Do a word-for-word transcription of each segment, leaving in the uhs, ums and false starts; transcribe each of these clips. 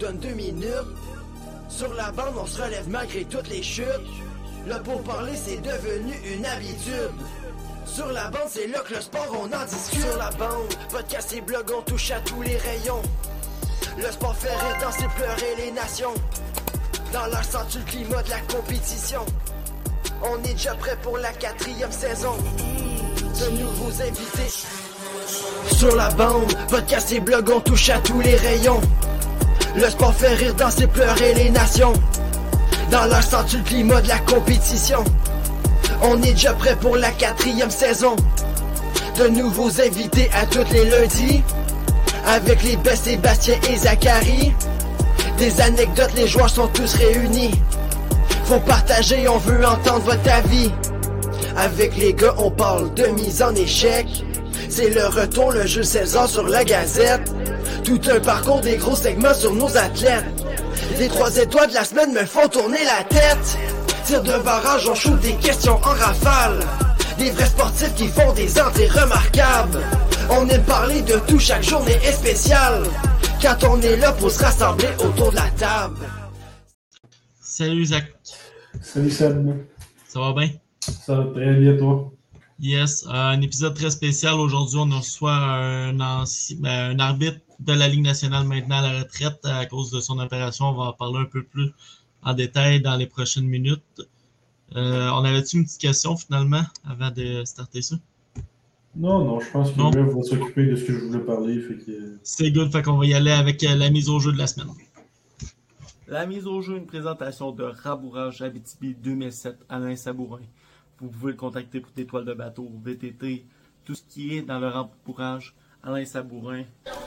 donne deux minutes. Sur la bande, on se relève malgré toutes les chutes. Le pourparler, c'est devenu une habitude. Sur la bande, c'est là que le sport, on en discute. Sur la bande, podcast et blog, on touche à tous les rayons. Le sport fait rire, danser, pleurer les nations. Dans leur senti le climat de la compétition. On est déjà prêt pour la quatrième saison. De nouveaux invités. Sur la bande, podcast et blog, on touche à tous les rayons. Le sport fait rire, danser, pleurer les nations. Dans leur senti le climat de la compétition. On est déjà prêt pour la quatrième saison. De nouveaux invités à tous les lundis. Avec les best Sébastien et Zachary. Des anecdotes, les joueurs sont tous réunis. Faut partager, on veut entendre votre avis. Avec les gars, on parle de mise en échec. C'est le retour, le jeu seize ans sur la gazette. Tout un parcours, des gros segments sur nos athlètes. Les trois étoiles de la semaine me font tourner la tête. Tir de barrage, on shoot des questions en rafale. Des vrais sportifs qui font des entrées remarquables. On aime parler de tout, chaque journée est spéciale. Quand on est là pour se rassembler autour de la table. Salut Zach. Salut Seb. Ça va bien? Ça va très bien, toi? Yes, euh, un épisode très spécial. Aujourd'hui, on reçoit un, ancien, ben, un arbitre de la Ligue nationale maintenant à la retraite à cause de son opération. On va en parler un peu plus en détail dans les prochaines minutes. Euh, on avait-tu une petite question finalement avant de starter ça? Non, non, je pense qu'il va s'occuper de ce que je voulais parler. Fait que... C'est good, fait qu'on va y aller avec la mise au jeu de la semaine. La mise au jeu, une présentation de Rabourage Abitibi deux mille sept, Alain Sabourin. Vous pouvez le contacter pour des toiles de bateau, V T T, tout ce qui est dans le rembourrage, Alain Sabourin.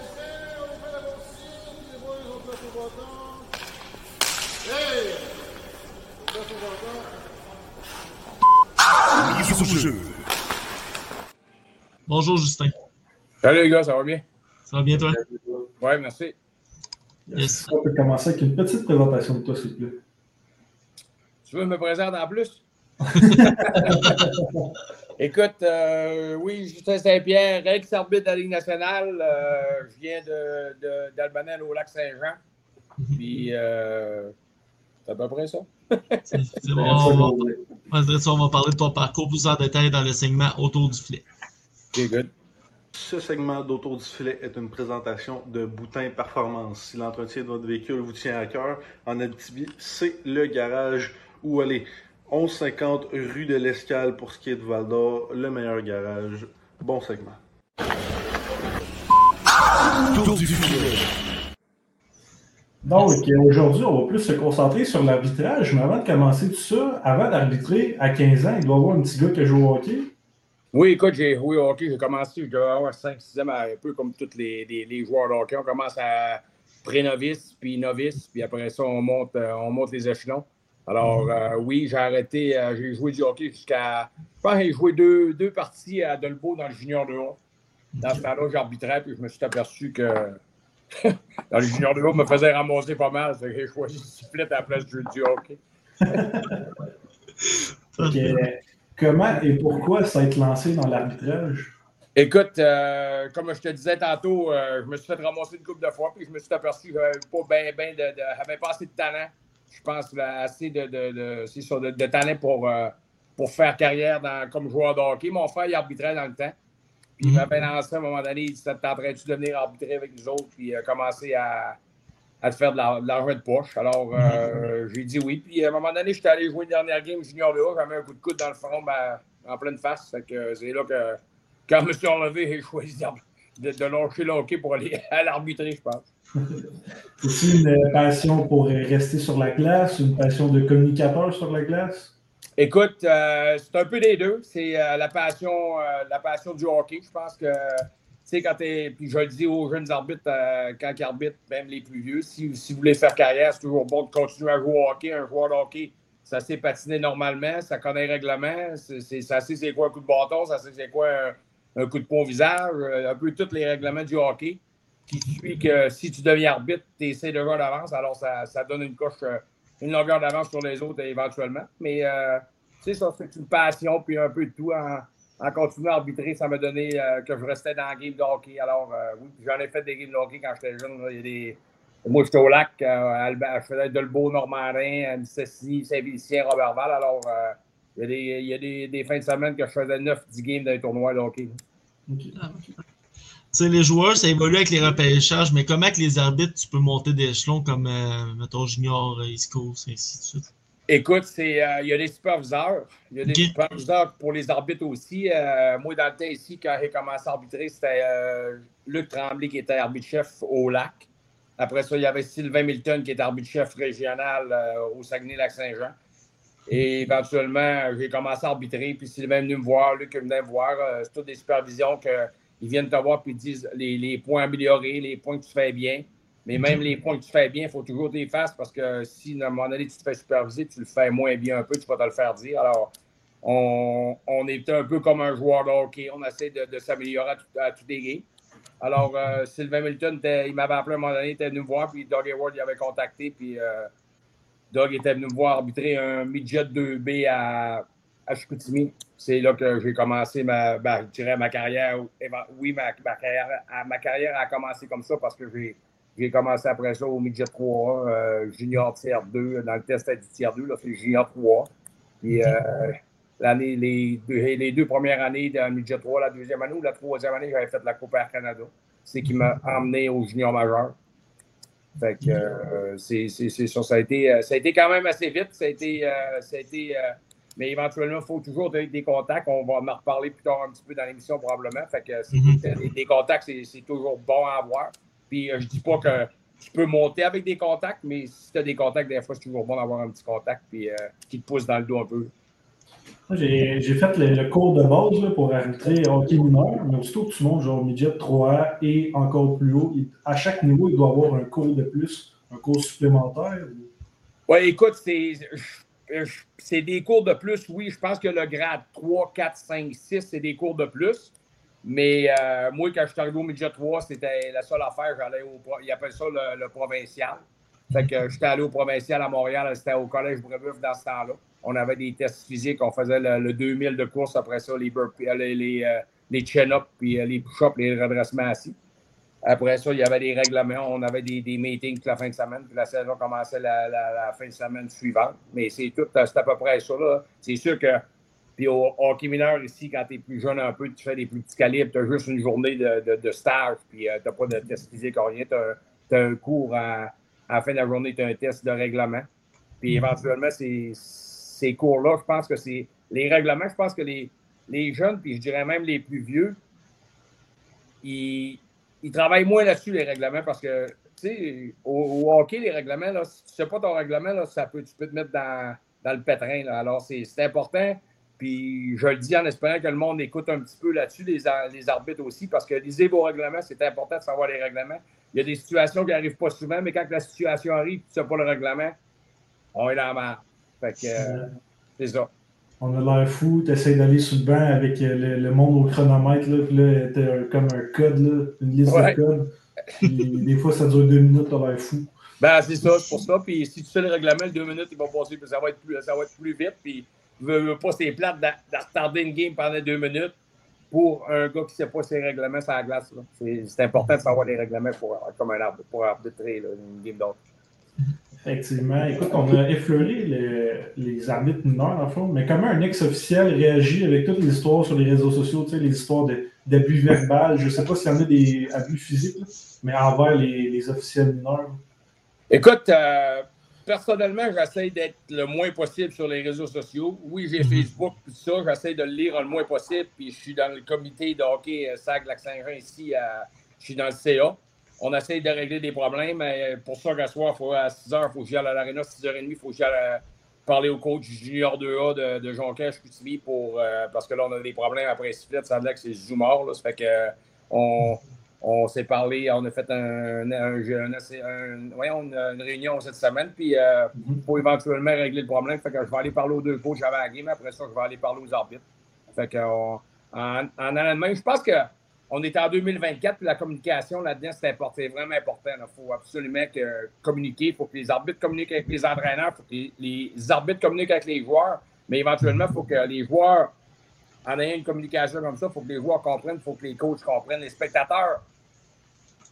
Mise au jeu. Bonjour Justin. Salut les gars, ça va bien? Ça va bien toi? Oui, merci. Yes. On peut commencer avec une petite présentation de toi, s'il te plaît. Tu veux me présenter en plus? Écoute, euh, oui, Justin Saint-Pierre, ex-arbitre de la Ligue nationale. Euh, je viens de, de, d'Albanel au Lac-Saint-Jean. Puis, euh, c'est à peu près ça. C'est, c'est bon, on, va, on va parler de ton parcours plus en détail dans le segment autour du filet. OK, good. Ce segment d'Autour du filet est une présentation de Boutin Performance. Si l'entretien de votre véhicule vous tient à cœur, en Abitibi, c'est le garage où aller. onze cinquante rue de l'Escale pour ce qui est de Val-d'Or, le meilleur garage. Bon segment. Autour du filet. Donc, aujourd'hui, on va plus se concentrer sur l'arbitrage. Mais avant de commencer tout ça, avant d'arbitrer, à quinze ans, il doit y avoir un petit gars qui joue au hockey. Oui, écoute, j'ai joué au hockey. J'ai commencé, je devais avoir cinq six ans, un peu comme tous les, les, les joueurs de hockey. On commence à pré-novice, puis novice, puis après ça, on monte, on monte les échelons. Alors, euh, oui, j'ai arrêté, euh, j'ai joué du hockey jusqu'à... Je pense que j'ai joué deux, deux parties à Dolbeau dans le junior de haut. Dans ce temps-là, j'arbitrais, puis je me suis aperçu que dans le junior de haut, me faisait ramasser pas mal. J'ai choisi le sifflet à la place du, du hockey. Okay. Comment et pourquoi ça a été lancé dans l'arbitrage? Écoute, euh, comme je te disais tantôt, euh, je me suis fait ramasser une couple de fois, puis je me suis aperçu que j'avais pas bien, bien de, de, j'avais pas assez de talent. Je pense là, assez de, de, de, c'est ça, de, de talent pour, euh, pour faire carrière dans, comme joueur de hockey. Mon frère, il arbitrait dans le temps. Puis il m'avait lancé à un moment donné, il dit, t'entraînes-tu de venir arbitrer avec nous autres, puis euh, commencer à, à te faire de, la, de l'argent de poche. Alors, euh, j'ai dit oui. Puis à un moment donné, j'étais allé jouer une dernière game junior de haut, j'avais un coup de coude dans le front, ben, en pleine face. Fait que c'est là que, quand je me suis enlevé, j'ai choisi de, de lâcher le hockey pour aller à l'arbitrer, je pense. C'est une passion pour rester sur la glace, une passion de communicateur sur la glace? Écoute, euh, c'est un peu des deux. C'est euh, la passion euh, la passion du hockey. Je pense que, tu sais, quand t'es... Puis je le dis aux jeunes arbitres, euh, quand ils arbitrent, même les plus vieux, si, si vous voulez faire carrière, c'est toujours bon de continuer à jouer au hockey. Un joueur de hockey, ça sait patiner normalement, ça connaît le règlement, c'est, c'est, ça sait c'est quoi un coup de bâton, ça sait c'est quoi un, un coup de poing au visage, un peu tous les règlements du hockey. Qui suit que si tu deviens arbitre, tu essaies de jouer d'avance, alors ça, ça donne une coche, une longueur d'avance sur les autres éventuellement. Mais euh, tu sais, ça c'est une passion, puis un peu de tout. En, en continuant à arbitrer, ça m'a donné euh, que je restais dans la game de hockey. Alors euh, oui, j'en ai fait des games de hockey quand j'étais jeune. Là. Il y a des, Moi, j'étais au lac, euh, je faisais Dolbeau, Normandin, Mississippi, Saint-Félicien, Robertval. Alors, euh, il y a, des, il y a des, des fins de semaine que je faisais neuf dix games dans les tournois de hockey. Okay. Tu sais, les joueurs, ça évolue avec les repêchages, mais comment avec les arbitres, tu peux monter d'échelon comme, euh, mettons, junior, East Coast, et ainsi de suite? Écoute, c'est, euh, il y a des superviseurs. Il y a des okay. superviseurs pour les arbitres aussi. Euh, moi, dans le temps ici, quand j'ai commencé à arbitrer, c'était euh, Luc Tremblay qui était arbitre-chef au Lac. Après ça, il y avait Sylvain Milton qui était arbitre-chef régional euh, au Saguenay-Lac-Saint-Jean. Et éventuellement, j'ai commencé à arbitrer, puis Sylvain est venu me voir, Luc est venu me voir. Euh, c'est toutes des supervisions qu'ils viennent te voir puis ils disent les, les points améliorés, les points que tu fais bien. Mais même les points que tu fais bien, il faut toujours les faire parce que si à un moment donné, tu te fais superviser, tu le fais moins bien un peu, tu vas te le faire dire. Alors, on, on est un peu comme un joueur de hockey. On essaie de, de s'améliorer à, tout, à tous les games. Alors, euh, Sylvain Milton, il m'avait appelé à un moment donné, il était venu me voir, puis Doug Hayward, il avait contacté, puis euh, Doug était venu me voir arbitrer un midget deux B à, à Chicoutimi. C'est là que j'ai commencé ma, ben, je dirais ma carrière. Oui, ma, ma, carrière, ma carrière a commencé comme ça parce que j'ai J'ai commencé après ça au midget trois A, euh, junior tiers deux, dans le test du tiers deux, là, c'est junior trois A. Puis euh, l'année, les, deux, les deux premières années dans le midget trois A, la deuxième année ou la troisième année, j'avais fait la Coupe Air Canada. C'est qui m'a emmené au junior majeur. Fait que euh, c'est, c'est, c'est ça. Ça a, été, ça a été quand même assez vite. Ça a été, euh, ça a été euh, mais éventuellement, il faut toujours des, des contacts. On va en reparler plus tard un petit peu dans l'émission probablement. Fait que c'est, mm-hmm. des, des contacts, c'est, c'est toujours bon à avoir. Puis, euh, je ne dis pas que tu peux monter avec des contacts, mais si tu as des contacts, des fois, c'est toujours bon d'avoir un petit contact puis, euh, qui te pousse dans le dos un peu. Moi, j'ai, j'ai fait le, le cours de base là, pour arbitrer hockey mineur, mais aussitôt que tu montes genre midget trois A et encore plus haut, il, à chaque niveau, il doit y avoir un cours de plus, un cours supplémentaire. Oui, écoute, c'est, c'est des cours de plus, oui. Je pense que le grade trois, quatre, cinq, six, c'est des cours de plus. Mais euh, moi, quand je suis arrivé au midget trois, c'était la seule affaire. J'allais au, ils appellent ça le, le provincial. Fait que j'étais allé au provincial à Montréal. C'était au collège Brébeuf dans ce temps-là. On avait des tests physiques. On faisait le, le deux mille de course. Après ça, les burpees, les, les, euh, les chin-ups, puis euh, les push-ups, les redressements assis. Après ça, il y avait des règlements. On avait des, des meetings toute la fin de semaine. Puis la saison commençait la, la, la fin de semaine suivante. Mais c'est tout, c'est à peu près ça, là. C'est sûr que puis au hockey mineur ici, quand tu es plus jeune un peu, tu fais des plus petits calibres, tu as juste une journée de, de, de stage, puis euh, tu n'as pas de test physique ou rien. Tu as un cours à, à la fin de la journée, tu as un test de règlement. Puis éventuellement, ces, ces cours-là, je pense que c'est. Les règlements, je pense que les, les jeunes, puis je dirais même les plus vieux, ils, ils travaillent moins là-dessus, les règlements, parce que, tu sais, au, au hockey, les règlements, là, si tu ne sais pas ton règlement, là, ça peut, tu peux te mettre dans, dans le pétrin. Là. Alors, c'est, c'est important. Puis je le dis en espérant que le monde écoute un petit peu là-dessus, les, les arbitres aussi, parce que lisez vos règlements, c'est important de savoir les règlements. Il y a des situations qui n'arrivent pas souvent, mais quand la situation arrive, tu ne sais pas le règlement, on est dans la merde. Fait que euh, c'est ça. On a l'air fou, tu essaies d'aller sur le banc avec le, le monde au chronomètre, là, puis là, t'as comme un code, là, une liste ouais. de codes. Puis des fois, ça dure deux minutes, t'as l'air fou. Ben, c'est ça, c'est pour ça. Puis si tu sais le règlement, deux minutes, il va passer, puis ça va être plus, ça va être plus vite. Puis veux, veux pas, c'est plate de, de retarder une game pendant deux minutes pour un gars qui ne sait pas ses règlements sur la glace. Là. C'est, c'est important de savoir les règlements pour, comme un arbitre, pour arbitrer là, une game d'autre. Effectivement. Écoute, on a effleuré le, les arbitres mineurs, dans le fond, mais comment un ex-officiel réagit avec toutes les histoires sur les réseaux sociaux, tu sais, les histoires de, d'abus verbal, je ne sais pas s'il y en a des abus physiques, là, mais envers les, les officiels mineurs? Écoute, euh, personnellement, j'essaie d'être le moins possible sur les réseaux sociaux. Oui, j'ai Facebook, tout ça, j'essaie de le lire le moins possible, puis je suis dans le comité de hockey S A G Lac-Saint-Jean ici, à, je suis dans le C A. On essaie de régler des problèmes, mais pour ça, qu'à soir, faut, à six heures, il faut que j'y aille à l'aréna. six heures trente, il faut que j'y aille parler au coach junior deux A de, de Jonquière, Chicoutimi, pour euh, parce que là, on a des problèmes après sifflet. Ça a l'air que c'est Zoomor, là. Ça fait que euh, on, on s'est parlé, on a fait un, un, un, un, un, voyons, une, une réunion cette semaine, puis il euh, faut éventuellement régler le problème. Fait que je vais aller parler aux deux coachs avant la game, après ça, je vais aller parler aux arbitres. Fait que on, en, en allant je pense que on est en deux mille vingt-quatre, puis la communication là-dedans, c'est important, c'est vraiment important. Il faut absolument que, communiquer. Il faut que les arbitres communiquent avec les entraîneurs, il faut que les, les arbitres communiquent avec les joueurs, mais éventuellement, il faut que les joueurs, en ayant une communication comme ça, il faut que les joueurs comprennent, il faut que les coachs comprennent, les spectateurs.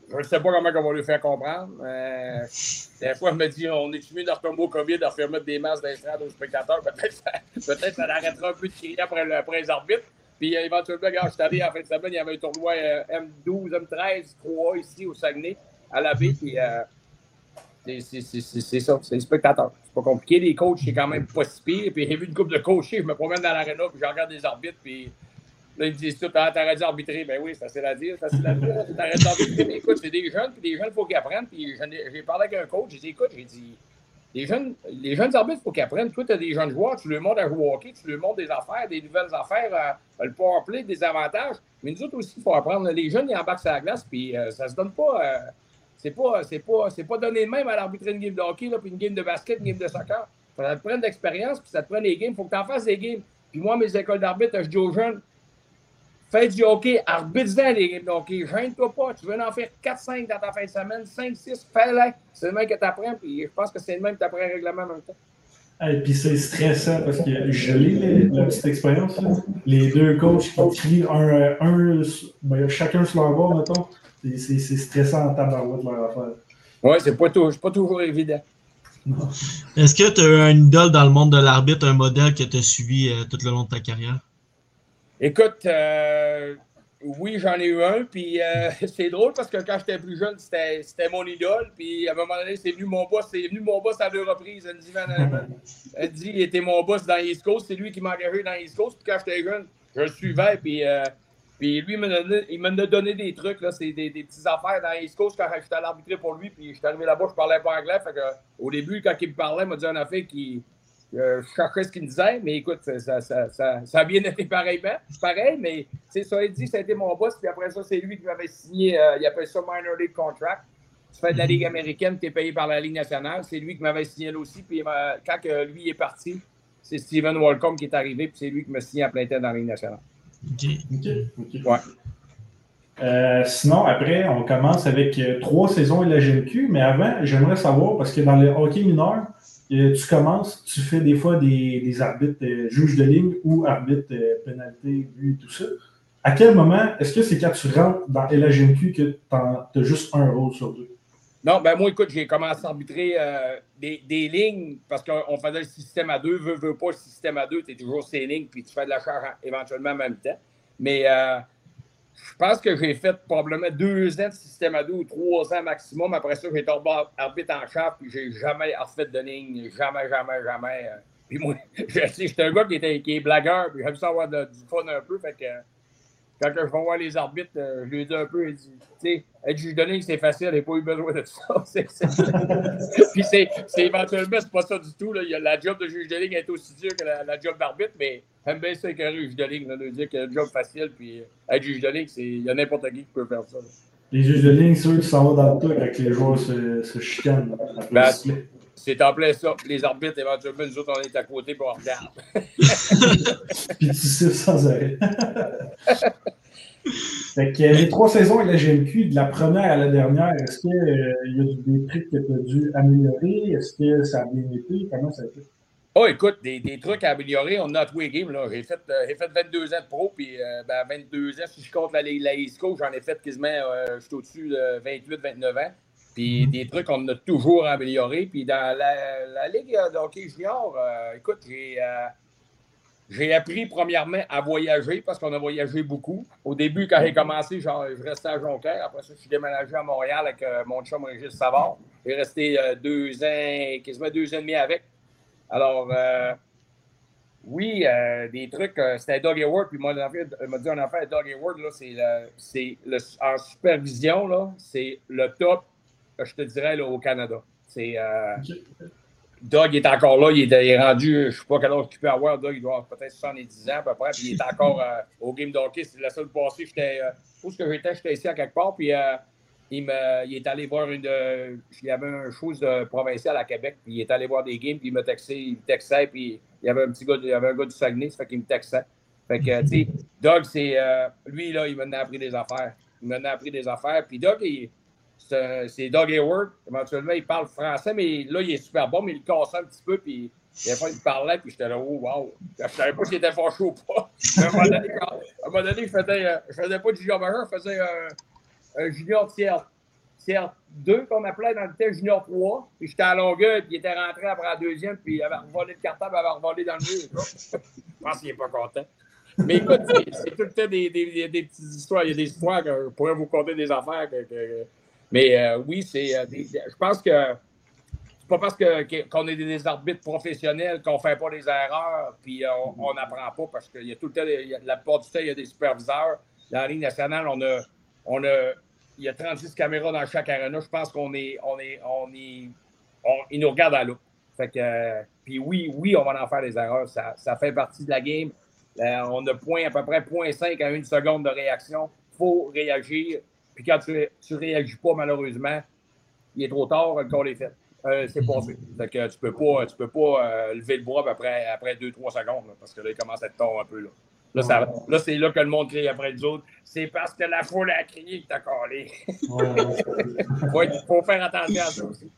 je ne sais pas comment on va lui faire comprendre. Euh, des fois, je me dis, on est mieux de retomber au COVID, de refaire mettre des masques d'estrade aux spectateurs. Peut-être ça, peut-être ça arrêtera un peu de crier après, après les arbitres. Puis euh, éventuellement, regarde, je suis allé en fin de semaine, il y avait un tournoi euh, M douze, M treize, trois ici au Saguenay, à la baie. Puis euh, c'est, c'est, c'est, c'est, c'est ça, c'est les spectateurs. C'est pas compliqué. Les coachs, c'est quand même pas si pire. Puis j'ai vu une couple de coachés, je me promène dans l'aréna, puis je regarde des arbitres, puis là, ils me disent tout, ah, t'arrêtes d'arbitrer. Ben oui, c'est facile à dire, c'est facile à dire. T'arrêtes d'arbitrer. Mais écoute, c'est des jeunes, puis des jeunes, il faut qu'ils apprennent. Puis j'ai parlé avec un coach, j'ai dit, écoute, j'ai dit, les jeunes, les jeunes arbitres, il faut qu'ils apprennent. Toi, tu as des jeunes joueurs, tu leur montres à jouer au hockey, tu leur montres des affaires, des nouvelles affaires, euh, le powerplay, des avantages. Mais nous autres aussi, il faut apprendre. Les jeunes, ils embarquent sur la glace, puis euh, ça se donne pas. Euh, c'est pas, c'est pas, c'est pas donné de même à l'arbitrer une game de hockey, là, puis une game de basket, une game de soccer. Ça te prend de l'expérience, puis ça te prend des games. Il faut que tu en fasses des games. Puis moi, mes écoles d'arbitre, je dis aux jeunes, fais du hockey, arbitre-en les games de hockey. Gêne-toi pas. Tu veux en faire quatre cinq dans ta fin de semaine, cinq six, fais-le. C'est le même que tu apprends, puis je pense que c'est le même que tu apprends un règlement en même temps. Et puis c'est stressant parce que je lis la petite expérience. Là. Les deux coachs qui crient un, un, ben, chacun sur leur bord, mettons. C'est, c'est, c'est stressant en tabarouette leur affaire. Oui, c'est pas, tout, c'est pas toujours évident. Non. Est-ce que tu as un idole dans le monde de l'arbitre, un modèle que tu as suivi euh, tout le long de ta carrière? Écoute, euh, oui, j'en ai eu un, puis euh, c'est drôle parce que quand j'étais plus jeune, c'était, c'était mon idole, puis à un moment donné, c'est venu mon boss, c'est venu mon boss à deux reprises, Andy Van Allen. Andy, il était mon boss dans East Coast, c'est lui qui m'a engagé dans East Coast, puis quand j'étais jeune, je le suivais, puis, euh, puis lui, il m'a donné, il m'a donné des trucs, là, c'est des, des petites affaires dans East Coast quand j'étais allé arbitrer pour lui, puis j'étais arrivé là-bas, je parlais pas anglais, fait que au début, quand il me parlait, il m'a dit un affaire qui... Euh, je cherchais ce qu'il me disait, mais écoute, ça, ça, ça, ça, ça a bien été pareillement. C'est pareil, mais ça a dit, ça a été mon boss, puis après ça, c'est lui qui m'avait signé, euh, il appelle ça Minor League Contract. Tu fais de la Ligue américaine, tu es payé par la Ligue nationale. C'est lui qui m'avait signé là aussi, puis euh, quand euh, lui est parti, c'est Steven Walcombe qui est arrivé, puis c'est lui qui m'a signé à plein temps dans la Ligue nationale. OK. OK. okay. Ouais. Euh, sinon, après, on commence avec euh, trois saisons de la G M Q, mais avant, j'aimerais savoir, parce que dans le hockey mineur, euh, tu commences, tu fais des fois des, des arbitres euh, juges de ligne ou arbitres euh, pénalité, but, tout ça. À quel moment, est-ce que c'est quand tu rentres dans la G M Q que tu as juste un rôle sur deux? Non, ben moi, écoute, j'ai commencé à arbitrer euh, des, des lignes parce qu'on faisait le système à deux. Veux, veux pas le système à deux, tu es toujours ces lignes, puis tu fais de la charge éventuellement en même temps. Mais euh, je pense que j'ai fait probablement deux ans de système à deux ou trois ans maximum. Après ça, j'ai tombé arbitre en chef, puis j'ai jamais refait de ligne. Jamais, jamais, jamais. Puis moi, j'étais un gars qui, était, qui est blagueur, puis j'aime ça avoir de, du fun un peu. Fait que quand je vais voir les arbitres, je lui ai dit un peu, il dit, tu sais, être juge de ligne, c'est facile, j'ai pas eu besoin de ça. c'est, c'est... Puis c'est, c'est éventuellement, c'est pas ça du tout. Là. La job de juge de ligne est aussi dure que la, la job d'arbitre, mais j'aime bien ça qu'un juge de ligne, là, de dire qu'il y a un job facile, puis être juge de ligne, il y a n'importe qui qui peut faire ça. Là. Les juges de ligne, c'est eux qui s'en vont dans le truc avec les joueurs se, se chicanent. Ben, c'est en plein ça. Les arbitres, éventuellement, nous autres, on est à côté pour on regarde. Puis tu siffles sans arrêt. Fait que les trois saisons avec la G M Q, de la première à la dernière, est-ce qu'il euh, y a des trucs que tu as dû améliorer? Est-ce que ça a bien été? Comment ça a été? Oh, écoute, des, des trucs à améliorer. On a tous les games. Là. J'ai, fait, euh, j'ai fait vingt-deux ans de pro, puis euh, ben, vingt-deux ans, si je compte la, la East Coast, j'en ai fait quasiment, euh, je suis au-dessus de vingt-huit vingt-neuf ans. Puis mm-hmm. des trucs qu'on a toujours améliorés. Puis dans la, la Ligue de hockey junior, euh, écoute, j'ai, euh, j'ai appris premièrement à voyager parce qu'on a voyagé beaucoup. Au début, quand j'ai commencé, genre, je restais à Jonquière. Après ça, je suis déménagé à Montréal avec euh, mon chum Régis Savard. J'ai resté euh, deux ans, quasiment deux ans et demi avec. Alors, euh, oui, euh, des trucs, euh, c'était Doug Hayward, puis moi, il m'a dit une affaire, Doug Hayward, là, c'est, le, c'est le, en supervision, là, c'est le top, je te dirais, là, au Canada. C'est, euh, Doug est encore là, il est, il est rendu, je ne sais pas quel âge il peut avoir, Doug, il doit avoir peut-être soixante-dix ans à peu près, puis il est encore euh, au game de hockey. C'est la seule passée, j'étais, euh, où est-ce que j'étais, j'étais ici à quelque part, puis euh, il, me, il est allé voir une, euh, il y avait un chose de provincial à Québec, puis il est allé voir des games, puis il m'a texté, il me textait, puis il y avait un petit gars, il y avait un gars du Saguenay, ça fait qu'il me textait. Fait que, tu sais, Doug, c'est, euh, lui, là, il m'en a appris des affaires. Il m'en a appris des affaires, puis Doug, il, c'est, c'est Doug Hayward, éventuellement, il parle français, mais là, il est super bon, mais il le cassait un petit peu, puis des fois, il me parlait, puis j'étais là, oh, wow. Je savais pas s'il était fâché ou pas. À un moment donné, quand, à un moment donné je faisais, je faisais pas du junior majeur, je faisais un, un junior tiers. C R deux qu'on appelait dans le temps Junior trois. Puis j'étais à Longueuil, puis il était rentré après la deuxième, puis il avait revolé le cartable, il avait revolé dans le mur. Je pense qu'il n'est pas content. Mais écoute, c'est, c'est tout le temps des, des, des petites histoires. Il y a des histoires que je pourrais vous conter des affaires. Que, que, mais euh, oui, c'est. Euh, des, je pense que c'est pas parce que, qu'on est des arbitres professionnels qu'on ne fait pas des erreurs, puis on n'apprend pas, parce qu'il y a tout le temps, il y a, la plupart du temps, il y a des superviseurs. Dans la Ligue nationale, on a, on a, il y a trente-six caméras dans chaque aréna. Je pense qu'on est, on est, on est, on, ils nous regardent à l'eau. Fait que, euh, puis oui, oui, on va en faire des erreurs. Ça, ça fait partie de la game. Euh, on a point, à peu près zéro virgule cinq à une seconde de réaction. Il faut réagir. Puis quand tu ne réagis pas, malheureusement, il est trop tard, le call est fait. Euh, c'est passé. Fait que tu ne peux pas, tu peux pas euh, lever le bras après, après deux trois secondes, là, parce que là, il commence à être tard un peu. Là, là, ça, là c'est là que le monde crie après les autres. C'est parce que la foule a crié que tu as collé. Il faut faire attention à ça aussi.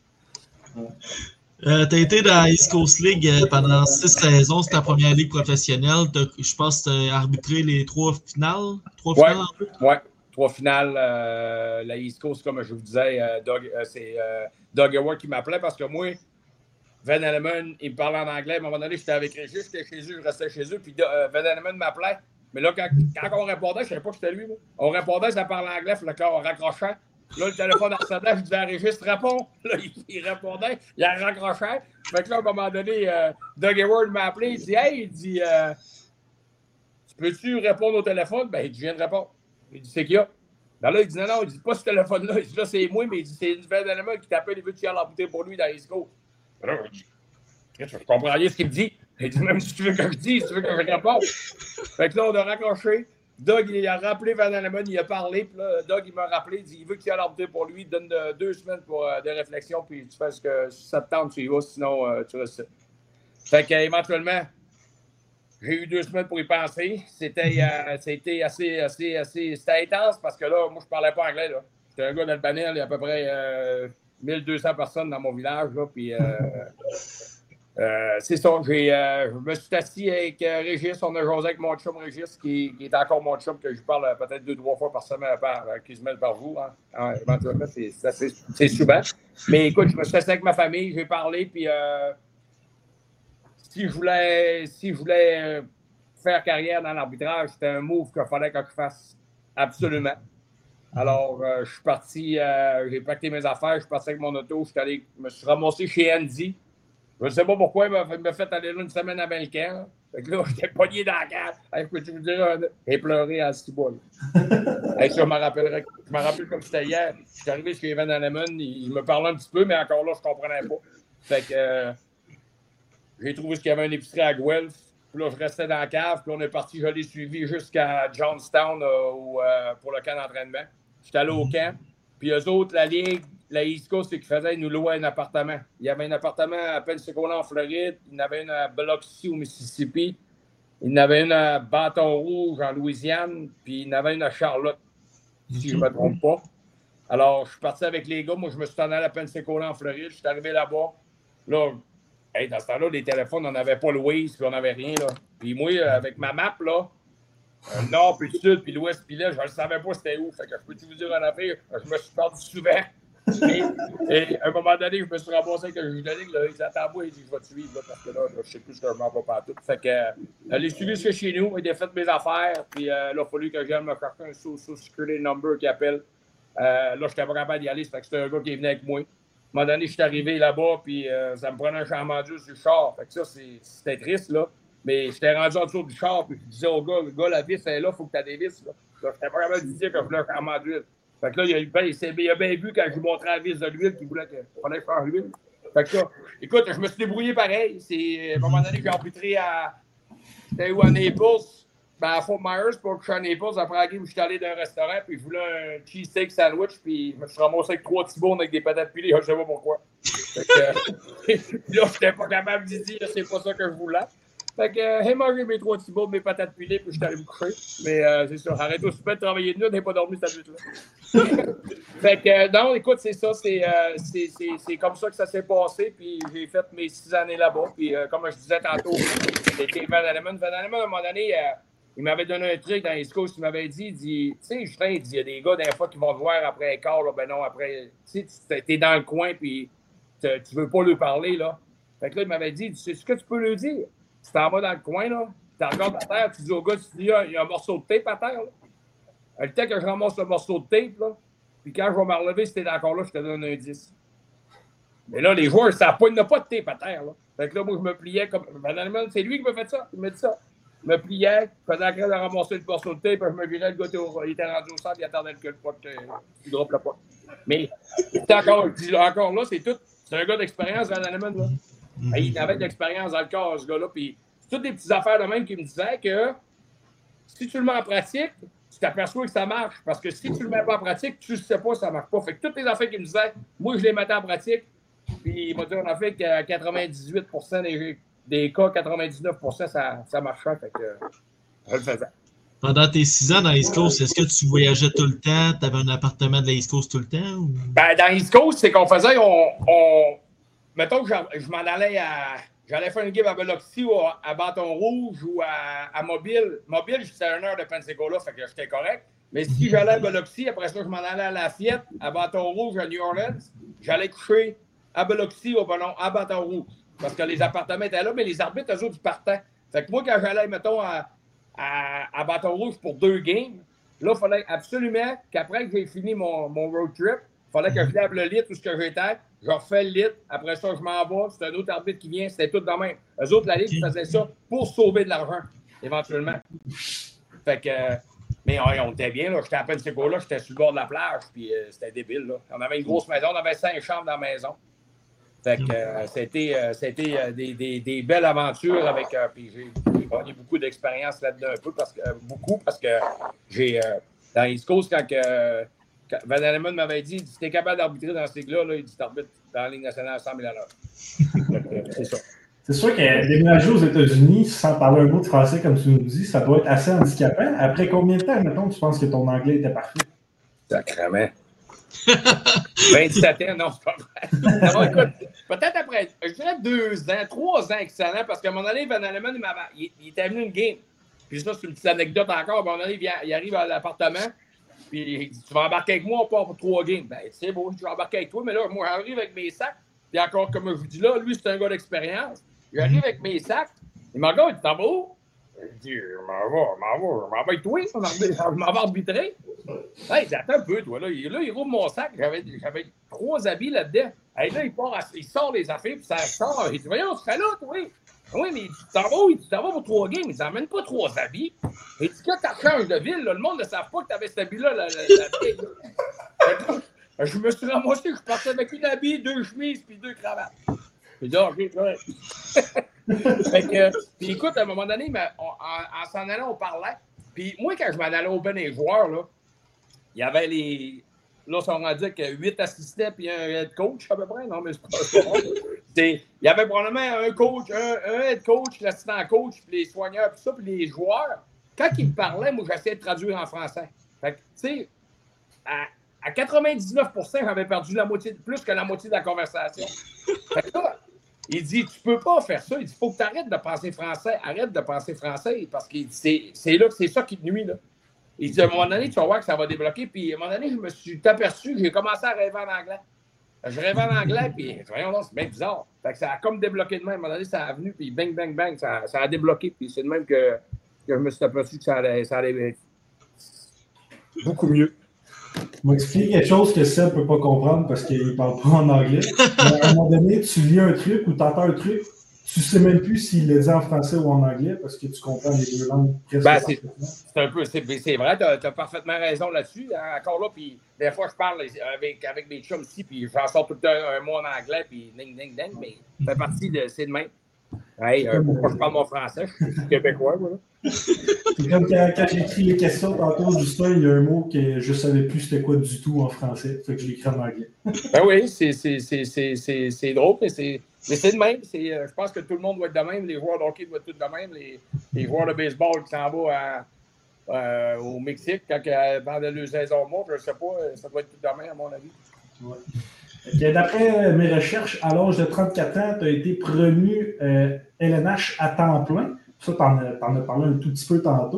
Euh, tu as été dans la East Coast League euh, pendant six saisons, c'est ta première ligue professionnelle. Je pense que tu as arbitré les trois finales. Trois ouais, finales en plus? Oui, trois finales. Euh, la East Coast, comme je vous disais, euh, Doug, euh, c'est euh, Doug Hayward qui m'appelait parce que moi, Van Alleman, il me parlait en anglais. À un moment donné, j'étais avec Régis, j'étais chez eux, je restais chez eux. Puis euh, Van Alleman m'appelait. Mais là, quand, quand on répondait, je ne savais pas que c'était lui. Là. On répondait, ça parlait anglais, puis le corps on raccrochait. Là, le téléphone recevait, je disais à Régis, réponds. Là, il, il répondait, il a raccroché. Fait que là, à un moment donné, euh, Doug Hayward m'a appelé, il dit, hey, il dit, euh, tu peux-tu répondre au téléphone? Ben, il dit, je viens de répondre. Il dit, c'est qui y a? Ben là, il dit, non, non, il dit, pas ce téléphone-là. Il dit, là, c'est moi, mais il dit, c'est une nouvelle élément qui t'appelle, il veut que tu ailles l'embouter pour lui dans les East Coast. Ben là, je dis, je comprends rien ce qu'il me dit. Il dit, même si tu veux que je dise, si tu veux que je réponde. Fait que là, on a raccroché. Doug, il a rappelé Van Alleman, il a parlé, puis là, Doug, il m'a rappelé, il dit, il veut qu'il y ait l'arbiter pour lui, il donne euh, deux semaines pour euh, des réflexions, puis tu fais ce que si ça te tente, tu y vas, sinon euh, tu restes. Fait qu'éventuellement, j'ai eu deux semaines pour y penser. C'était, euh, c'était assez, assez, assez, c'était intense, parce que là, moi, je parlais pas anglais, là. J'étais un gars d'Albanais, il y a à peu près euh, mille deux cents personnes dans mon village, là, puis... Euh, Euh, c'est ça, j'ai, euh, je me suis assis avec euh, Régis, on a jasé avec mon chum Régis, qui, qui est encore mon chum, que je parle euh, peut-être deux, trois fois par semaine, par, euh, qui se mêle par jour, hein. Hein, éventuellement, c'est, c'est, c'est souvent. Mais écoute, je me suis assis avec ma famille, j'ai parlé, puis euh, si je voulais, si je voulais faire carrière dans l'arbitrage, c'était un move qu'il fallait que je fasse absolument. Alors, euh, je suis parti, euh, j'ai pacté mes affaires, je suis parti avec mon auto, je suis allé, je me suis ramassé chez Andy. Je ne sais pas pourquoi, il m'a, il m'a fait aller là une semaine avant le camp. Fait que là, j'étais pogné dans la cave. Hey, peux-tu vous dire, et pleurer à six bas. Hey, ça, je me rappellerai, je me rappelle comme c'était hier. Je suis arrivé chez Van Alleman, il, il me parlait un petit peu, mais encore là, je ne comprenais pas. Fait que euh, j'ai trouvé qu'il y avait un épicerie à Guelph. Puis là, je restais dans la cave, puis on est parti, je l'ai suivi jusqu'à Johnstown euh, où, euh, pour le camp d'entraînement. J'étais allé au camp, puis eux autres, la Ligue, la East Coast, c'est qu'ils faisaient, ils nous louaient un appartement. Il y avait un appartement à Pensacola, en Floride. Il y en avait une à Biloxi, au Mississippi. Il y en avait une à Bâton Rouge, en Louisiane. Puis il y en avait une à Charlotte, si je ne me trompe pas. Alors, je suis parti avec les gars. Moi, je me suis allé à Pensacola, en Floride. Je suis arrivé là-bas. Là, hey, dans ce temps-là, les téléphones, on n'avait pas le Waze, puis on n'avait rien, là. Puis moi, avec ma map, là, le nord, puis le sud, puis l'ouest, puis là, je ne savais pas c'était où. Fait que je peux vous dire en affaire, je me suis perdu souvent. Et, et à un moment donné, je me suis ramassé avec un juge de ligue, là, il dit, attends, moi, il dit, je vais te suivre, là, parce que là, là je sais plus ce que je m'en vais pas tout. Fait que, euh, elle est suivie jusqu'à chez nous, il a fait mes affaires, puis euh, là, il a fallu que j'aille me chercher un social security number qui appelle. Euh, là, je n'étais pas capable d'y aller, fait que c'était un gars qui venait avec moi. À un moment donné, je suis arrivé là-bas, puis euh, ça me prenait un changement d'huile sur le char. Fait que ça, c'est, c'était triste, là. Mais j'étais rendu en dessous du char, puis je disais au gars, le gars, la vis, elle est là, il faut que tu aies des vis, là. Là, j'étais pas capable de dire que je voulais un changement d'huile. Fait que là, il a, ben, il, il a bien vu quand je lui montrais la vis de l'huile qu'il voulait qu'il fallait faire l'huile. Fait que là, écoute, je me suis débrouillé pareil. C'est, à un moment donné, j'ai arbitré à. J'étais où à Naples, ben à Fort Myers, pour que je sois à Naples. Après la game, je suis allé dans un restaurant, puis je voulais un cheesesteak sandwich, puis je me suis ramassé avec trois petits bons avec des patates pilées. Je sais pas pourquoi. Fait que, là, je n'étais pas capable de dire, c'est pas ça que je voulais. Fait que, euh, j'ai mangé mes trois petits bouts, mes patates pilées, puis je suis allé me coucher. Mais euh, c'est sûr, arrête aussi de travailler de nuit, n'ai pas dormi cette nuit-là. Fait que, euh, non, écoute, c'est ça, c'est, euh, c'est, c'est, c'est comme ça que ça s'est passé, puis j'ai fait mes six années là-bas. Puis, euh, comme je disais tantôt, c'était Van Alleman. Van Alleman, à un moment donné, euh, il m'avait donné un truc dans East Coast, il m'avait dit, il dit, tu sais, Justin, il dit, il y a des gars, des fois, qui vont te voir après un quart, là, ben non, après, tu sais, t'es dans le coin, puis tu veux pas lui parler, là. Fait que là, il m'avait dit, tu sais ce que tu peux lui dire? Tu t'en vas dans le coin, là, tu regardes à terre, tu dis au gars, tu dis, il y a, il y a un morceau de tape à terre, là. Le temps que je ramasse le morceau de tape, là, puis quand je vais me relever, si t'es encore là, je te donne un dix. Mais là, les joueurs, ça il n'y a pas de tape à terre, là. Fait que là, moi, je me pliais comme. C'est lui qui m'a fait ça. Il m'a dit ça. Je me pliais, je faisais la crainte de ramasser le morceau de tape, puis je me virais, le gars était au... il était rendu au centre, il attendait que le pote, il droppe le pote. Mais, encore, encore là, c'est tout. C'est un gars d'expérience, Van Hanneman, là. Mm-hmm. Il avait de l'expérience dans le corps, ce gars-là. Puis, c'est toutes des petites affaires de même qui me disaient que si tu le mets en pratique, tu t'aperçois que ça marche. Parce que si tu ne le mets pas en pratique, tu ne sais pas que ça ne marche pas. Fait que toutes les affaires qu'il me disaient, moi, je les mettais en pratique. Puis, il m'a dit, on a fait que quatre-vingt-dix-huit pour cent des, des cas, quatre-vingt-dix-neuf pour cent, ça, ça marchait. Fait que je le faisais. Pendant tes six ans dans East Coast, est-ce que tu voyageais tout le temps? Tu avais un appartement de la East Coast tout le temps? Ou... Ben, dans East Coast, c'est qu'on faisait, on, on... mettons que je, je m'en allais à... J'allais faire une game à Biloxi ou à Bâton Rouge ou à, à Mobile. Mobile, j'étais à une heure de Pensacola, fait que j'étais correct. Mais si j'allais à Biloxi, après ça, je m'en allais à Lafayette, à Bâton Rouge, à New Orleans, j'allais coucher à Biloxi ou ben à Bâton Rouge. Parce que les appartements étaient là, mais les arbitres, eux autres, ils partaient. Fait que moi, quand j'allais, mettons, à, à, à Bâton Rouge pour deux games, là, il fallait absolument qu'après que j'ai fini mon, mon road trip, il fallait que je lève le lit où ce que j'étais. Je refais le lit. Après ça, je m'en vais. C'est un autre arbitre qui vient. C'était tout de même. Eux autres, la Ligue, ils faisaient ça pour sauver de l'argent, éventuellement. Fait que... Mais ouais, on était bien, là. J'étais à Pensacola, j'étais sur le bord de la plage, puis euh, c'était débile, là. On avait une grosse maison. On avait cinq chambres dans la maison. Fait que euh, c'était, euh, c'était euh, des, des, des belles aventures avec... Euh, puis j'ai, j'ai gagné beaucoup d'expérience là-dedans, un peu, parce que, euh, beaucoup, parce que j'ai... Euh, dans East Coast, quand... Euh, Van Hanneman m'avait dit, si t'es capable d'arbitrer dans ces gars-là, il dit t'arbitres dans la Ligue nationale à cent mille à l'heure. C'est ça. C'est sûr que déménager aux États-Unis sans parler un mot de français, comme tu nous dis, ça doit être assez handicapant. Après combien de temps, mettons, tu penses que ton anglais était parfait? Sacrément. vingt-sept ans, non, c'est pas vrai. Non, écoute, peut-être après, je dirais deux ans, trois ans excellent, parce qu'à un moment donné, Van Hanneman, il, il, il était venu une game. Puis ça, c'est une petite anecdote encore. À un moment donné, il, vient, il arrive à l'appartement. Puis il dit, tu vas embarquer avec moi, on part pour trois games. Ben, c'est beau, je vais embarquer avec toi, mais là, moi, j'arrive avec mes sacs. Puis encore, comme je vous dis là, lui, c'est un gars d'expérience. J'arrive avec mes sacs. Il me regarde, il dit, t'en vas où? Je dis, je m'en vais, je m'en vais, je m'en vais avec toi, je m'en vais arbitrer. Hey, il dit, attends un peu, toi, là. Il, là, il rouvre mon sac. J'avais, j'avais trois habits là-dedans. Hey, là, il, part à, il sort les affaires, puis ça sort. Il dit, voyons, tu fais là, toi. Oui, mais tu t'en vas où? Tu t'en vas pour trois games, ils n'emmènent pas trois habits. Et tu quand tu changes de ville, là, le monde ne savent pas que tu avais cet habit-là. La, la, la, la, je me suis ramassé, je partais avec une habit, deux chemises, puis deux cravates. J'ai dit, OK, ouais. Fait que, puis écoute, à un moment donné, mais on, en, en s'en allant, on parlait. Puis moi, quand je m'en allais au ben des joueurs, là, il y avait les... Là, on s'en rendait avec huit assistants puis un head coach, à peu près. Non, mais c'est pas bon. Il y avait probablement un coach, un, un head coach, l'assistant coach, puis les soigneurs, puis ça, puis les joueurs. Quand ils me parlaient, moi, j'essayais de traduire en français. Fait que, tu sais, à, à quatre-vingt-dix-neuf pour cent, j'avais perdu la moitié, plus que la moitié de la conversation. Fait que là, il dit, tu peux pas faire ça. Il dit, il faut que tu arrêtes de penser français. Arrête de penser français, parce que c'est, c'est là, c'est ça qui te nuit, là. Il dit, à un moment donné, tu vas voir que ça va débloquer. Puis, à un moment donné, je me suis aperçu, j'ai commencé à rêver en anglais. Je rêvais en anglais, puis, voyons, non, c'est bien bizarre. Fait que ça a comme débloqué de même. À un moment donné, ça a venu, puis bang, bang, bang, ça, ça a débloqué. Puis, c'est de même que, que je me suis aperçu que ça allait, ça allait beaucoup mieux. Je vais expliquer quelque chose que Seb ne peut pas comprendre parce qu'il ne parle pas en anglais. Mais à un moment donné, tu lis un truc ou tu entends un truc, tu ne sais même plus s'il le dit en français ou en anglais parce que tu comprends les deux langues presque ben, c'est, c'est un peu, c'est, c'est vrai, tu as parfaitement raison là-dessus. Hein, encore là, puis des fois, je parle avec, avec mes chums ici, puis j'en sors tout le temps un mot en anglais, puis ding, ding, ding, mais ça fait partie de, c'est de même. Hey, euh, pourquoi je parle mon français? Je suis québécois, voilà. C'est comme quand, quand j'ai écrit les questions tantôt, Justin, il y a un mot que je ne savais plus c'était quoi du tout en français. Fait que je l'ai écrit en anglais. Ben oui, c'est, c'est, c'est, c'est, c'est, c'est drôle, mais c'est, mais c'est de même. C'est, euh, je pense que tout le monde doit être de même. Les joueurs de hockey doivent être tous de même. Les, les joueurs de baseball qui s'en vont à, euh, au Mexique quand euh, pendant le saison morte, je ne sais pas, ça doit être tout de même, à mon avis. Ouais. Okay, d'après mes recherches, à l'âge de trente-quatre ans, tu as été promu euh, L N H à temps plein. Ça, tu en, en as parlé un tout petit peu tantôt.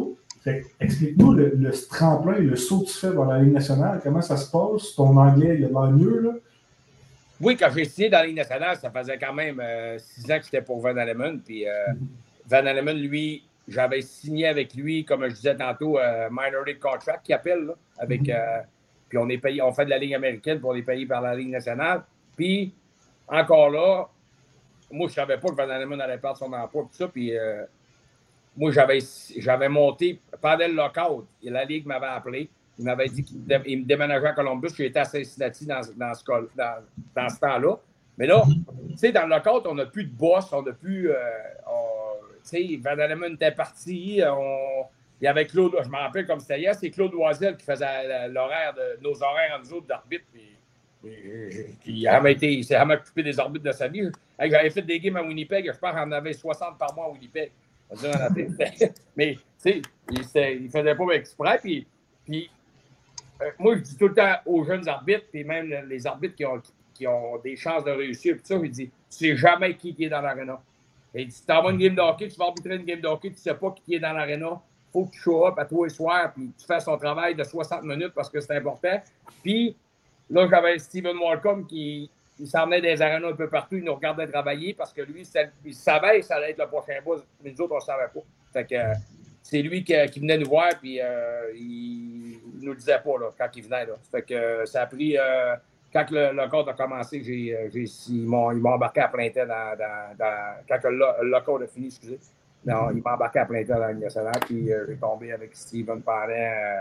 Fait, explique-nous le, le tremplin, le saut que tu fais dans la Ligue nationale, comment ça se passe? Ton anglais, il a de l'air mieux, là? Oui, quand j'ai signé dans la Ligue nationale, ça faisait quand même euh, six ans que j'étais pour Van Alleman. Puis euh, Van Alleman, lui, j'avais signé avec lui, comme je disais tantôt, euh, minor league contract, qu'il appelle, là, avec... Euh, puis on est payé, on fait de la Ligue américaine, puis on est payé par la Ligue nationale. Puis, encore là, moi, je ne savais pas que Van Alleman allait perdre son emploi, tout ça. Puis, euh, moi, j'avais, j'avais monté, pendant le lockout, et la Ligue m'avait appelé. Il m'avait dit qu'il dé- me déménageait à Columbus. J'étais à Cincinnati dans, dans, ce, dans, dans ce temps-là. Mais là, tu sais, dans le lockout, on n'a plus de boss, on n'a plus... Euh, tu sais, Van Alleman était parti. On... Il y avait Claude, je me rappelle comme c'était hier, c'est Claude Loisel qui faisait l'horaire de, nos horaires en nous autres d'arbitre. Qui a jamais été, il s'est jamais occupé des arbitres de sa vie. J'avais fait des games à Winnipeg, je pense qu'on en avait soixante par mois à Winnipeg. Mais, tu sais, il ne faisait pas exprès. Puis, puis euh, moi, je dis tout le temps aux jeunes arbitres, puis même les arbitres qui ont, qui ont des chances de réussir, puis ça, je dis, tu sais jamais qui, qui est dans l'aréna. Il dit, tu t'envoies une game de hockey, tu vas arbitrer une game de hockey, tu ne sais pas qui est dans l'aréna. Il faut que tu show up à tous les soirs, puis tu fasses ton travail de soixante minutes parce que c'est important. Puis, là, j'avais Steven Malcolm qui il s'en venait des arénas un peu partout, il nous regardait travailler parce que lui, il savait que ça allait être le prochain boss, mais nous autres, on ne savait pas. Fait que euh, c'est lui qui, qui venait nous voir, puis euh, il ne nous le disait pas là, quand il venait. Là. Fait que euh, ça a pris... Euh, quand le, le code a commencé, j'ai, j'ai, ils, m'ont, ils m'ont embarqué à plein temps dans... dans, dans quand le, le code a fini, excusez. Non, ils m'ont embarqué à plein temps dans la Ligue nationale, puis euh, j'ai tombé avec Steven pendant... Euh,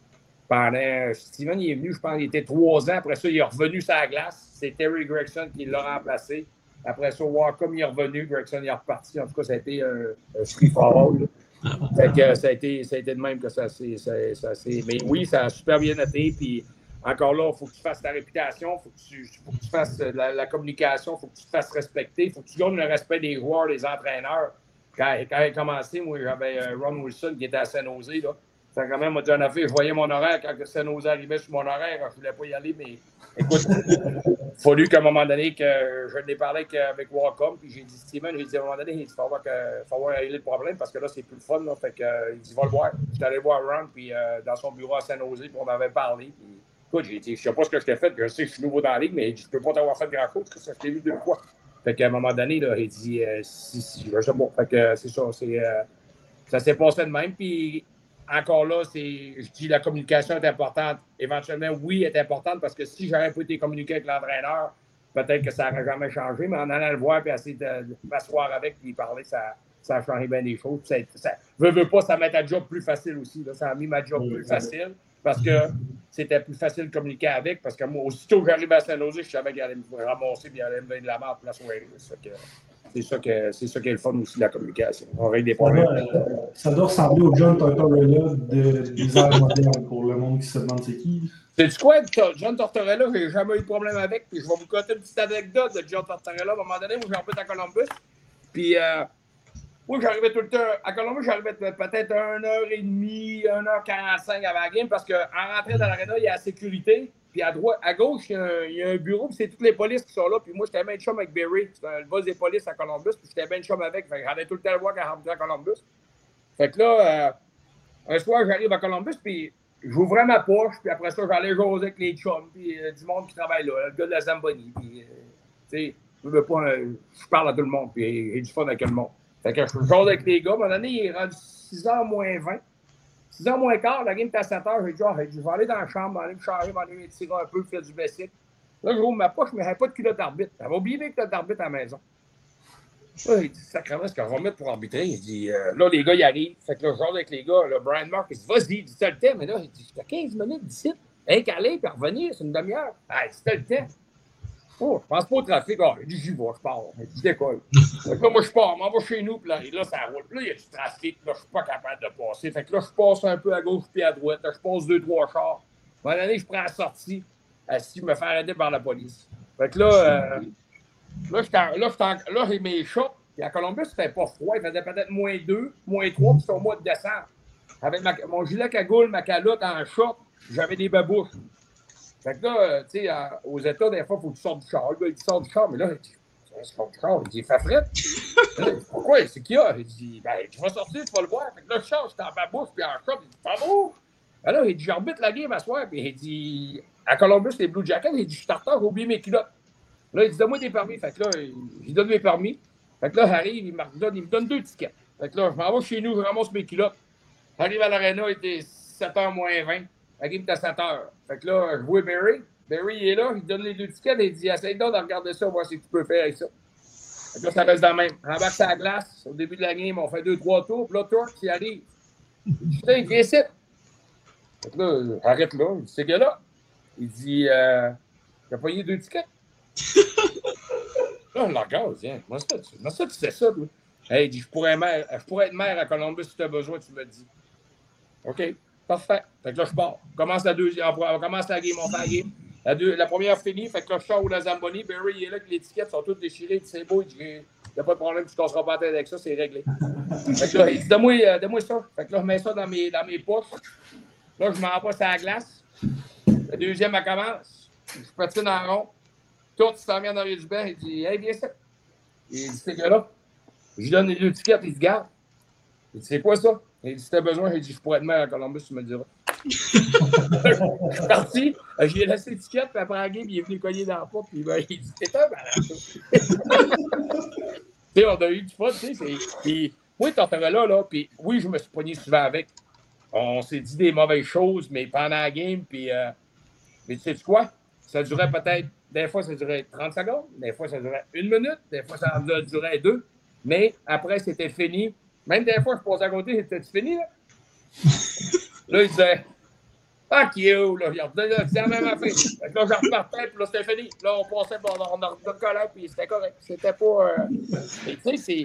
pendant Steven, il est venu, je pense, il était trois ans. Après ça, il est revenu sur la glace. C'est Terry Gregson qui l'a remplacé. Après ça, Wacom, il est revenu. Gregson, il est reparti. En tout cas, ça a été un, un free for all. Fait que ça a été, ça a été de même que ça s'est... Ça, ça, ça, mais oui, ça a super bien été. Puis encore là, il faut que tu fasses ta réputation. Il faut, faut que tu fasses la, la communication. Il faut que tu te fasses respecter. Il faut que tu gagnes le respect des joueurs, des entraîneurs. Quand, quand il a commencé, moi, j'avais Ron Wilson qui était à San-Jose, là. Ça quand même m'a dit en affaire, je voyais mon horaire quand San-Jose arrivait sur mon horaire, je ne voulais pas y aller, mais écoute, il a fallu qu'à un moment donné que je n'ai parlé avec Wacom, puis j'ai dit Steven, j'ai dit à un moment donné, il faut voir, que, faut voir régler le problème parce que là, c'est plus le fun. Là, fait que, euh, il dit, va le voir. J'étais allé voir Ron, puis euh, dans son bureau à San-Jose, puis on avait parlé. Puis, écoute, j'ai dit, je ne sais pas ce que je t'ai fait, je sais que je suis nouveau dans la ligue, mais je ne peux pas t'avoir fait grand-chose, parce que je t'ai vu deux fois. Fait qu'à un moment donné, là, il dit, euh, si, si, je sais pas. Fait que c'est ça, c'est, euh, ça s'est passé de même, puis. Encore là, c'est, je dis la communication est importante. Éventuellement, oui, elle est importante parce que si j'aurais pas été communiqué avec l'entraîneur, peut-être que ça n'aurait jamais changé. Mais en allant le voir et essayer de, de m'asseoir avec et parler, ça, ça a changé bien des choses. Ça, ça veut, veut pas, ça met ta job plus facile aussi. Là. Ça a mis ma job plus facile parce que c'était plus facile de communiquer avec. Parce que moi, aussitôt que j'arrive à Saint-Nosé, je savais qu'il allait me ramasser et il allait me donner de la merde pour la soirée. Ça que, C'est ça, que, c'est ça qui est le fun aussi de la communication. On règle des problèmes. Ça doit, euh, ça doit ressembler au John Tortorella de, des airs modernes pour le monde qui se demande c'est qui. C'est-tu quoi, John Tortorella, j'ai jamais eu de problème avec. Puis je vais vous conter une petite anecdote de John Tortorella. À un moment donné, moi, j'habite à Columbus. Puis, euh, moi, j'arrivais tout le temps. À Columbus, j'arrivais peut-être une heure et demie, une heure quarante-cinq avant la game, parce qu'en rentrant dans l'aréna, il y a la sécurité. Puis à droite, à gauche, il y, a, il y a un bureau, puis c'est toutes les polices qui sont là. Puis moi, j'étais bien chum avec Barry, c'est le boss des polices à Columbus, puis j'étais bien chum avec. Fait que j'allais tout le temps le voir quand j'entrais à Columbus. Fait que là, euh, un soir, j'arrive à Columbus, puis j'ouvrais ma poche, puis après ça, j'allais jaser avec les chums, puis euh, du monde qui travaille là, le gars de la Zamboni. Puis, euh, tu sais, je veux pas, euh, je parle à tout le monde, puis j'ai du fun avec tout le monde. Fait que je jase avec les gars. À un moment donné, il est rendu six heures moins vingt. six heures moins quart, la game était à sept heures. J'ai dit, oh, je vais aller dans la chambre, aller me changer, aller tirer un peu, faire du basic. Là, je rouvre ma poche, mais je n'avais pas de culotte d'arbitre. J'avais oublié mes culottes d'arbitre à la maison. Là, il dit, sacrément, ce qu'on va mettre pour arbitrer? Il dit, euh, là, les gars, ils arrivent. Fait que là, je jase avec les gars. Là, Brian Mark, il dit, vas-y, il dit, t'as le temps. Mais là, il dit, t'as quinze minutes d'ici. Hein, qu'aller, puis revenir, c'est une demi-heure. Ah, il dit, t'as le temps. Oh, je pense pas au trafic. Ah, il dit, j'y vais, je pars. Il dit, je décolle. Fait que là, moi, je pars, m'en vais chez nous, puis là, là, ça roule. Puis là, il y a du trafic, là, je suis pas capable de passer. Fait que là, je passe un peu à gauche puis à droite. Là, je passe deux, trois chars. À un moment donné, je prends la sortie. Si je me fais arrêter par la police. Fait que là, euh, là, j'étais, là, j'étais, là, j'ai mes shorts. Puis à Columbus, c'était pas froid. Il faisait peut-être moins deux, moins trois, puis c'était au mois de décembre. Avec ma, mon gilet cagoule, ma calotte en short, j'avais des babouches. Fait que là, tu sais, aux États, des fois, il faut que tu sortes du char. Le gars, il sort du char, mais là, il sort du char, il dit, il fait frette. Pourquoi? C'est qu'il y a? Il dit, ben, tu vas sortir, tu vas le voir. Fait que là, je change, j'étais en babouche, puis en shot, il dit, pas beau. Alors, il dit, j'arbitre la game à soir, puis il dit, à Columbus, les Blue Jackets, il dit, je suis en retard, j'ai oublié mes culottes. Là, il dit, donne-moi tes permis. Fait que là, il, il donne mes permis. Fait que là, j'arrive, il me donne, il me donne deux tickets. Fait que là, je m'en vais chez nous, je ramasse mes culottes. J'arrive à l'aréna, il était sept heures moins vingt. La game était à sept heures. Fait que là, je vois Barry. Barry, il est là, il donne les deux tickets, et il dit, essaye donc de regarder ça, voir ce que tu peux faire avec ça. Fait que là, ça reste dans le même. Rembarque sur la glace, au début de la game, on fait deux, trois tours, puis là, Torque, il arrive. Il dit, putain, il vient ici. Fait que là, j'arrête là, il dit, c'est que là. Il dit, euh, t'as payé deux tickets? Là, on le regarde, tiens, moi, ça, tu, moi, ça, tu sais ça, toi. Hey, il dit, je pourrais, maire, je pourrais être maire à Columbus si tu as besoin, tu me dis. OK, parfait. Fait que là, je pars. On commence la deuxième, on commence la game, on fait la game. La, deux, la première finie, fait que là, je sors au la Zamboni. Barry, il est là, que les étiquettes sont toutes déchirées. Il dit, c'est beau, il dit, il n'y a pas de problème, tu ne casseras pas la tête avec ça, c'est réglé. Fait que là, il dit, donne-moi, euh, donne-moi ça. Fait que là, je mets ça dans mes, dans mes poches. Là, je m'en vais sur la glace. La deuxième, elle commence. Je patine en rond. Tout, il s'en vient dans le du banc. Il dit, hey, viens ça. Il dit, c'est que là. Je lui donne les deux étiquettes, il dit, garde. Il dit, c'est quoi ça? Il dit, si t'as besoin, il dit, je pourrais être maire à Columbus, tu me le diras. Je suis parti, j'ai laissé l'étiquette, puis après la game, il est venu cogner dans la porte, puis ben, il dit, c'est un malade. Tu sais, on a eu du fun, tu sais. Puis, moi, t'entendais là, là, puis oui, je me suis pogné souvent avec. On s'est dit des mauvaises choses, mais pendant la game, puis, euh, mais tu sais quoi? Ça durait peut-être, des fois, ça durait trente secondes, des fois, ça durait une minute, des fois, ça durait deux, mais après, c'était fini. Même des fois, je passais à côté, c'était fini, là? Là, il disait, fuck you, là, c'est la même affaire. Fait que là, je repartais, puis là, c'était fini. Là, on passait, on a recollé, puis c'était correct. C'était pas. Euh... Tu sais, c'est.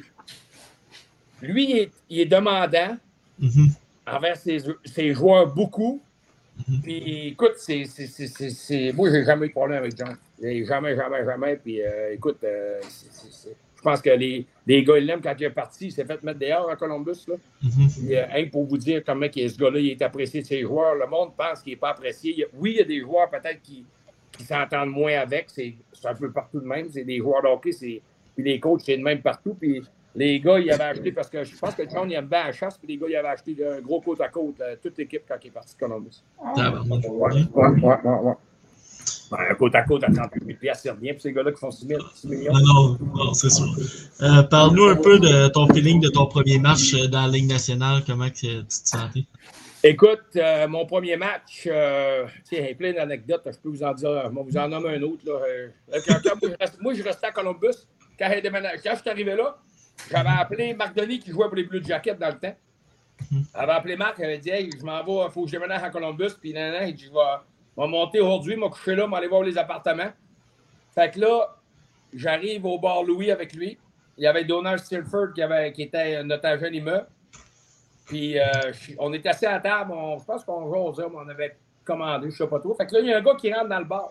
Lui, il est, il est demandant mm-hmm. envers ses, ses joueurs beaucoup. Mm-hmm. Puis, écoute, c'est, c'est, c'est, c'est, c'est. Moi, j'ai jamais eu de problème avec John. Jamais, jamais, jamais. Puis, euh, écoute, euh, c'est, c'est, c'est... je pense que les, les gars, ils l'aiment quand il est parti. Il s'est fait mettre dehors à Columbus. Là. Mm-hmm. Et, euh, hein, pour vous dire comment que ce gars-là il est apprécié de ses joueurs. Le monde pense qu'il n'est pas apprécié. Il y a, oui, il y a des joueurs peut-être qui, qui s'entendent moins avec. C'est, c'est un peu partout de même. C'est des joueurs de hockey. C'est, puis les coachs, c'est de même partout. Puis les gars, ils avaient acheté, parce que je pense que John, il aime bien la chasse. Puis les gars, ils avaient acheté un gros côte à côte. Euh, toute l'équipe quand il est parti de Columbus. Ah, ouais, ouais, ouais, ouais, ouais. Ben, un côte à côte à trente-huit mille piastres, c'est rien pour ces gars-là qui font six millions. Non, non, non c'est sûr. Euh, parle-nous un peu de ton feeling de ton premier match dans la Ligue nationale. Comment tu te sentais? Écoute, euh, mon premier match, euh, il y a plein d'anecdotes. Je peux vous en dire, je vais vous en nommer un autre. Là. Quand, quand, moi, je restais, moi, je restais à Columbus. Quand, quand je suis arrivé là, j'avais appelé Marc Denis qui jouait pour les Blue Jackets dans le temps. J'avais appelé Marc, il avait dit, hey, je m'en vais, il faut que je déménage à Columbus. Puis, nan, nan, il dit, je vais. Je vais monter aujourd'hui, je vais coucher là, je vais aller voir les appartements. Fait que là, j'arrive au bar Louis avec lui. Il y avait Donald Stilford qui, avait, qui était notre agent immeuble. Puis, euh, on était assis à la table. On, je pense qu'on jouait, on avait commandé, je ne sais pas trop. Fait que là, il y a un gars qui rentre dans le bar.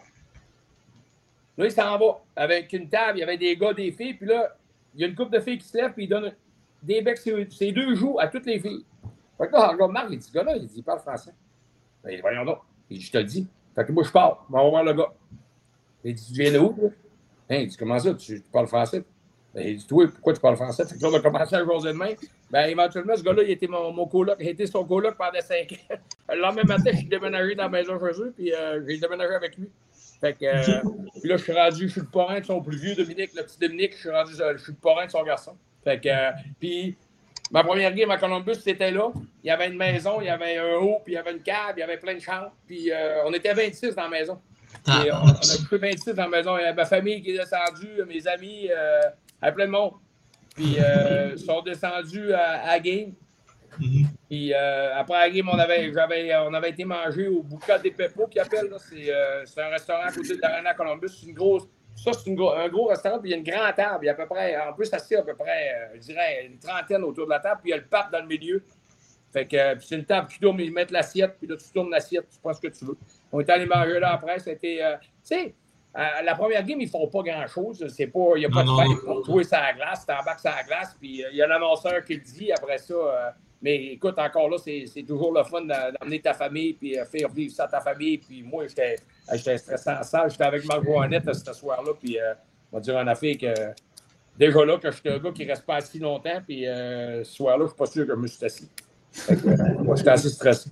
Là, il s'en va avec une table. Il y avait des gars, des filles. Puis là, il y a une couple de filles qui se lèvent puis il donne des becs ses, ses deux joues à toutes les filles. Fait que là, regarde Marc, il dit, ce gars-là, il dit, il parle français. Ben, il dit, voyons donc. Il dit, je te le dis. Fait que moi, je pars. Je vais voir le gars. Il dit, tu viens de où, toi? Hein, il dit, comment ça? Tu, tu parles français? Ben, il dit, toi, pourquoi tu parles français? Fait que là, on a commencé à jouer demain. Ben, éventuellement, ce gars-là, il était mon, mon coloc. Il était son coloc pendant cinq ans. Le lendemain matin, je suis déménagé dans la maison chez eux, puis euh, j'ai déménagé avec lui. Fait que, euh, puis là, je suis rendu, je suis le parrain de son plus vieux, Dominique, le petit Dominique, je suis rendu, je suis le parrain de son garçon. Fait que, euh, puis, ma première game à Columbus, c'était là. Il y avait une maison, il y avait un haut, puis il y avait une cave, il y avait plein de chambres. Puis euh, on était vingt-six dans la maison. Puis, on, on a coupé vingt-six dans la maison. Il y avait ma famille qui est descendue, mes amis, euh, il y avait plein de monde. Puis euh, ils sont descendus à, à la game. Puis euh, après la game, on avait, j'avais, on avait été manger au Bouca des Pepos, qui appelle. Là. C'est, euh, c'est un restaurant à côté de l'Arena Columbus. C'est une grosse. Ça, c'est une gros, un gros restaurant, puis il y a une grande table. Il y a à peu près, en plus, assis à peu près, euh, je dirais, une trentaine autour de la table, puis il y a le pape dans le milieu. Fait que, euh, puis c'est une table qui tourne, ils mettent l'assiette, puis là, tu tournes l'assiette, tu prends ce que tu veux. On est allé manger là après, c'était, euh, tu sais, euh, la première game, ils font pas grand-chose. C'est pas, il n'y a pas non, de fête pour jouer sur la glace, t'embarques sur la glace, puis euh, il y a l'annonceur qui le dit après ça. Euh, mais écoute, encore là, c'est, c'est toujours le fun d'emmener ta famille, puis euh, faire vivre ça à ta famille. Puis moi, j'étais, j'étais stressé en salle. J'étais avec Marc Joannette ce soir-là, puis euh, on va dire en affaire que déjà là que je suis un gars qui ne reste pas assis longtemps, puis euh, ce soir-là, je ne suis pas sûr que je me suis assis. Fait que, euh, moi, j'étais assez stressé.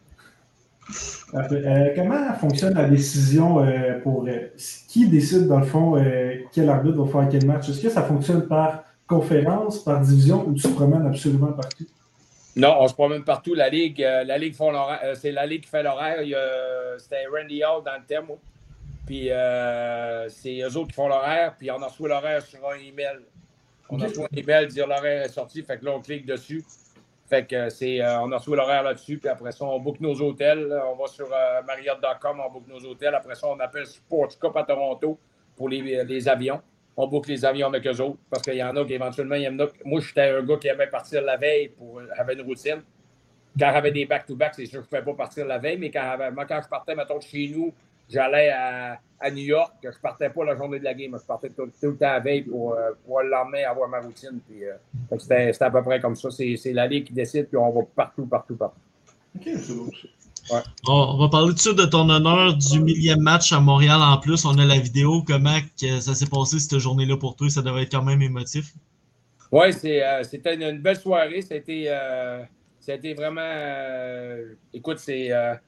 Euh, comment fonctionne la décision euh, pour euh, qui décide dans le fond euh, quel arbitre va faire quel match? Est-ce que ça fonctionne par conférence, par division ou tu te promènes absolument partout? Non, on se promène partout. La Ligue, euh, la Ligue font l'horaire, euh, c'est la Ligue qui fait l'horaire. Il y a, c'était Randy Hall dans le thème. Puis euh, c'est eux autres qui font l'horaire, puis on a reçu l'horaire sur un email. On a reçu un email, dire l'horaire est sorti, fait que là, on clique dessus. Fait que c'est, euh, on a reçu l'horaire là-dessus, puis après ça, on book nos hôtels. On va sur euh, Marriott point com, on book nos hôtels. Après ça, on appelle Sports Cup à Toronto pour les, les avions. On book les avions avec eux autres, parce qu'il y en a qui éventuellement, il y en a. Moi, j'étais un gars qui aimait partir la veille pour avoir une routine. Quand j'avais des back-to-back, c'est sûr que je ne pouvais pas partir la veille, mais quand, moi, quand je partais, mettons, de chez nous, j'allais à, à New York, je ne partais pas la journée de la game, je partais tout, tout le temps la veille pour, euh, pour le lendemain avoir ma routine. Puis, euh, c'était, c'était à peu près comme ça. C'est, c'est la Ligue qui décide, puis on va partout, partout, partout. OK, c'est beau. Ouais. On va parler tout de suite de ton honneur du millième match à Montréal. En plus, on a la vidéo. Comment que ça s'est passé cette journée-là pour toi? Ça devait être quand même émotif. Oui, c'est, euh, c'était une, une belle soirée. C'était, euh, c'était vraiment... Euh, écoute, c'est... Euh,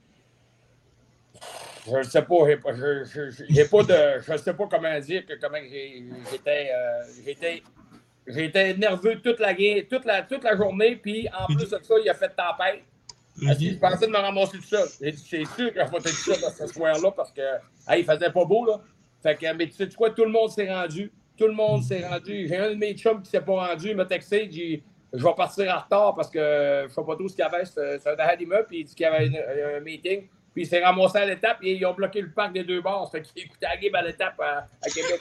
je ne sais pas, je, je, j'ai pas de, je sais pas comment dire que comment j'ai, j'étais, euh, j'étais, j'étais nerveux toute la, toute la, toute la journée, puis en plus de ça, il a fait tempête. Mm-hmm. Je pensais de me ramasser tout seul. J'ai dit, c'est sûr que je vais être tout seul ce soir-là parce que hey, il faisait pas beau, là. Fait que, mais tu sais quoi, tout le monde s'est rendu. Tout le monde s'est rendu. J'ai un de mes chums qui s'est pas rendu, il m'a texté, il dit, je vais partir en retard parce que je sais pas trop ce qu'il y avait, c'est, c'est un derrière l'immeuble, puis il dit qu'il y avait une, un meeting. Puis il s'est ramassé à l'étape et ils ont bloqué le parc des deux bords. Fait qu'il écoutait la game à l'étape à, à Québec.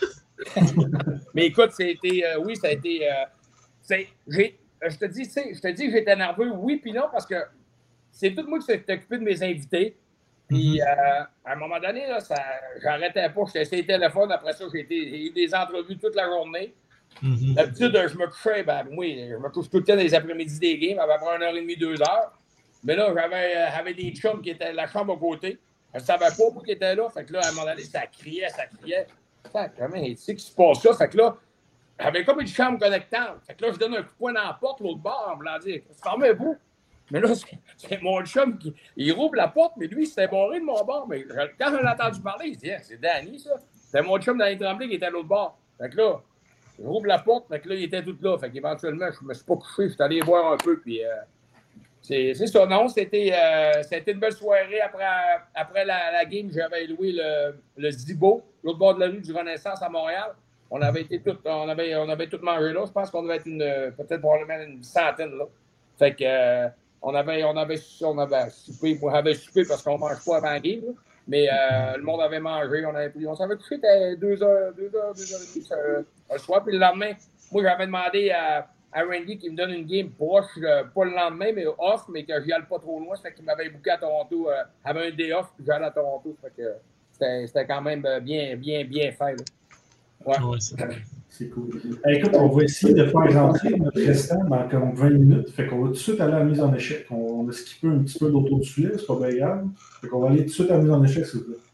Mais écoute, c'était, euh, oui, ça a été. Euh, c'est, j'ai, je te dis, tu sais, je te dis que j'étais nerveux, oui, puis non, parce que c'est tout moi qui s'est occupé de mes invités. Puis euh, à un moment donné, là, ça, j'arrêtais pas. J'étais sur le téléphone. Après ça, j'ai, été, j'ai eu des entrevues toute la journée. Mm-hmm. D'habitude, je me couchais, ben, moi, je me couche tout le temps les après-midi des games, à peu près une heure et demie, deux heures. Mais là, j'avais, j'avais des chums qui étaient à la chambre à côté. Je ne savais pas pourquoi ils étaient là. Fait que là, à un moment donné, ça criait, ça criait. Fait que, comment tu sais qu'il se passe ça? Fait que là, j'avais comme une chambre connectante. Fait que là, je donne un coup de poing dans la porte, l'autre bord, en voulant dire, fermez-vous. Mais là, c'est, c'est mon chum qui il rouvre la porte, mais lui, il s'était barré de mon bord. Mais quand je l'ai entendu parler, il dit, ah, c'est Danny, ça. C'était mon chum dans les Tremblay qui était à l'autre bord. Fait que là, je rouvre la porte, fait que là, il était tout là. Fait qu'éventuellement, je me suis pas couché, je suis allé voir un peu, puis. Euh, C'est, c'est ça, non, c'était, euh, c'était une belle soirée. Après, après la, la game, j'avais loué le, le Zibo, l'autre bord de la rue du Renaissance à Montréal. On avait été tout, on avait, on avait tout mangé là. Je pense qu'on devait être une, peut-être probablement une centaine là. Fait que, euh, on avait, on avait, on avait soupé, moi j'avais soupé parce qu'on ne mange pas avant la game, là. Mais euh, le monde avait mangé, on avait pris, on s'avait couché à deux heures, deux heures, deux heures et demie euh, le soir. Puis le lendemain, moi j'avais demandé à à Randy qui me donne une game proche, euh, pas le lendemain, mais off, mais que j'y allais pas trop loin. Ça fait qu'il m'avait booké à Toronto, euh, avait un day off, puis j'allais à Toronto. Ça fait que c'était, c'était quand même bien, bien, bien fait. Là. Ouais. Ouais, c'est, c'est cool. Hey, écoute, on va essayer de faire rentrer notre restant dans comme vingt minutes. Fait qu'on va tout de suite aller à la mise en échec. On, on a skippé un petit peu d'autour du filet, c'est pas bien grave. Fait qu'on va aller tout de suite à la mise en échec, s'il vous plaît.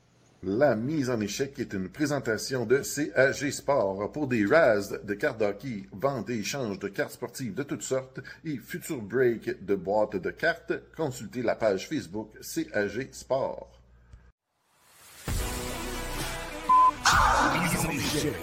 La mise en échec est une présentation de C A G Sport pour des Raz de cartes d'hockey, vente et échange de cartes sportives de toutes sortes et futur break de boîtes de cartes. Consultez la page Facebook C A G Sport. Mise en échec.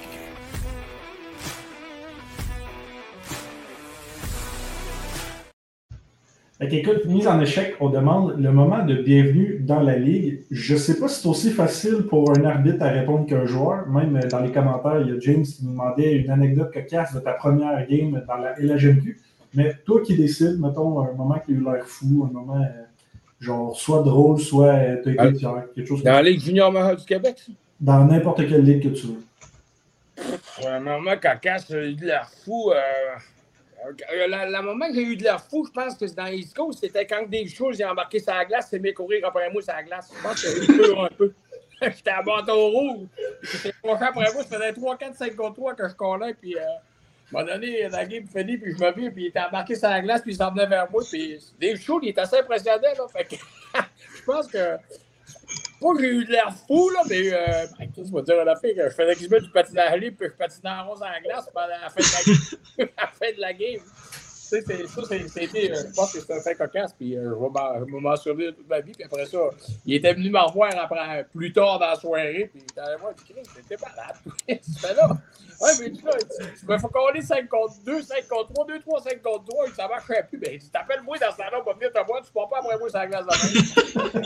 Fait écoute, mise en échec, on demande le moment de bienvenue dans la Ligue. Je ne sais pas si c'est aussi facile pour un arbitre à répondre qu'un joueur. Même dans les commentaires, il y a James qui nous demandait une anecdote cocasse de ta première game dans la L H M Q. Mais toi qui décides, mettons, un moment qui a eu l'air fou, un moment euh, genre soit drôle, soit euh, tu as été fier, quelque chose. Dans la Ligue junior majeure du Québec, ça? Dans n'importe quelle ligue que tu veux. Un moment cocasse, j'ai eu de l'air fou. Euh... Le moment que j'ai eu de l'air fou, je pense que c'est dans East Coast, c'était quand Dave Schultz j'ai embarqué sur la glace, c'est mis courir après moi sur la glace. Je pense que j'ai eu peur un peu. J'étais à bâton rouge. J'étais prochain après moi, ça faisait trois, quatre, cinq contre trois que je collais. Puis euh, à un moment donné, la game finie, puis je me vis, puis il était embarqué sur la glace, puis il s'en venait vers moi. Puis Dave Schultz, il était assez impressionnant. Là, fait que je pense que Moi, j'ai eu de l'air fou, là, mais euh, ben, qu'est-ce que je vais dire à la fille? Je faisais quasiment du patinage à libre, puis je patinais en rose en glace pendant la fin de la game. à la fin de la game. Tu sais, c'est, ça, c'est, c'était, euh, je pense que c'était un fait cocasse, puis euh, je vais m'en souvenir toute ma vie. Puis après ça, il était venu me revoir après, plus tard dans la soirée, puis il était allé voir, il dit, t'étais malade. Tu fais là. Ouais, mais tu, là, tu, tu me fais coller cinq contre deux, cinq contre trois, deux, trois, cinq contre trois, et ça marcherait plus. Ben, tu t'appelles moi dans ce temps-là, on va venir te voir, tu ne pars pas après moi sur la glace de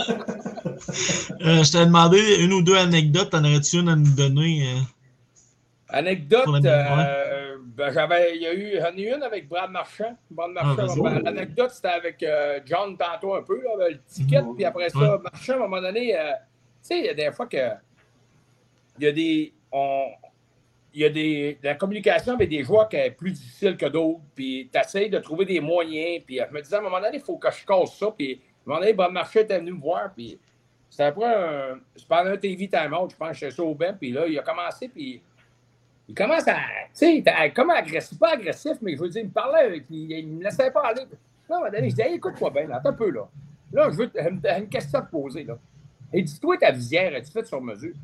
la euh, Je t'ai demandé une ou deux anecdotes, t'en aurais-tu une à nous donner? Euh... Anecdote, euh, ben, j'avais, il y a eu, j'en ai une avec Brad Marchand. Brad Marchand, ah, ben, l'anecdote, c'était avec euh, John tantôt un peu, là, le ticket, mmh. Puis après ça, ouais. Marchand, à un moment donné, euh, tu sais, il y a des fois que, il y a des, on, il y a des, la communication avec des joueurs qui est plus difficile que d'autres, puis tu essaies de trouver des moyens, puis je me disais, à un moment donné, il faut que je casse ça, puis à un moment donné, Brad Marchand était venu me voir, puis c'était après un, c'est pendant un T V time-out, je pense que j'étais ça au banc, puis là, il a commencé, puis il commence à, tu sais, comme agressif, pas agressif, mais je veux dire, il me parlait, puis il ne me laissait pas aller. Là, à un moment donné, je dis, hey, écoute-moi bien, là, attends un peu, là. Là, je veux t- une, une question à te poser, là. Et dis-toi, ta visière, es-tu faite sur mesure?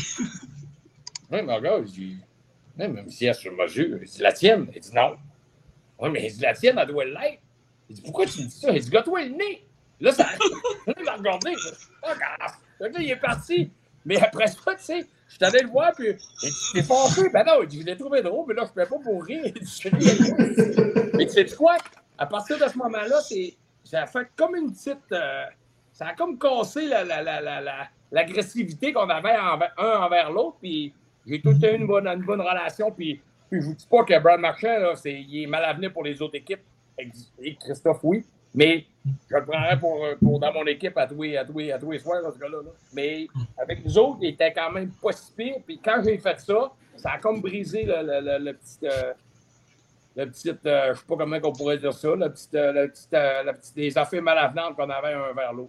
Oui, mais regarde, je dis, non, ma visière sur mesure. Je dis, la tienne? Il dit, non. Oui, mais la tienne, elle doit l'être. Il dit, pourquoi tu me dis ça? Il dit, gâte-toi le nez. Là, ça. Là, il m'a regardé. Là, là, il est parti. Mais après ça, tu sais, je suis allé le voir, puis il dit, t'es fâché? Ben non, il dit, je l'ai trouvé drôle, mais là, je ne peux pas pour rire. Mais tu sais quoi? À partir de ce moment-là, c'est, ça a fait comme une petite. Euh, ça a comme cassé la, la, la, la, la, l'agressivité qu'on avait envers, un envers l'autre, puis j'ai tout eu une bonne, une bonne relation, puis, puis je vous dis pas que Brad Marchand, là, c'est, il est mal à venir pour les autres équipes. Et Christophe, oui. Mais je le prendrais pour, pour dans mon équipe à tous les à tous à tous les soirs, ce gars-là. Là. Mais avec nous autres, il était quand même pas si pire. Puis quand j'ai fait ça, ça a comme brisé le, le, le, le petit. Euh, le petit euh, je sais pas comment on pourrait dire ça. Le petit, euh, le petit, euh, le petit, les affaires mal avenantes qu'on avait un vers l'autre.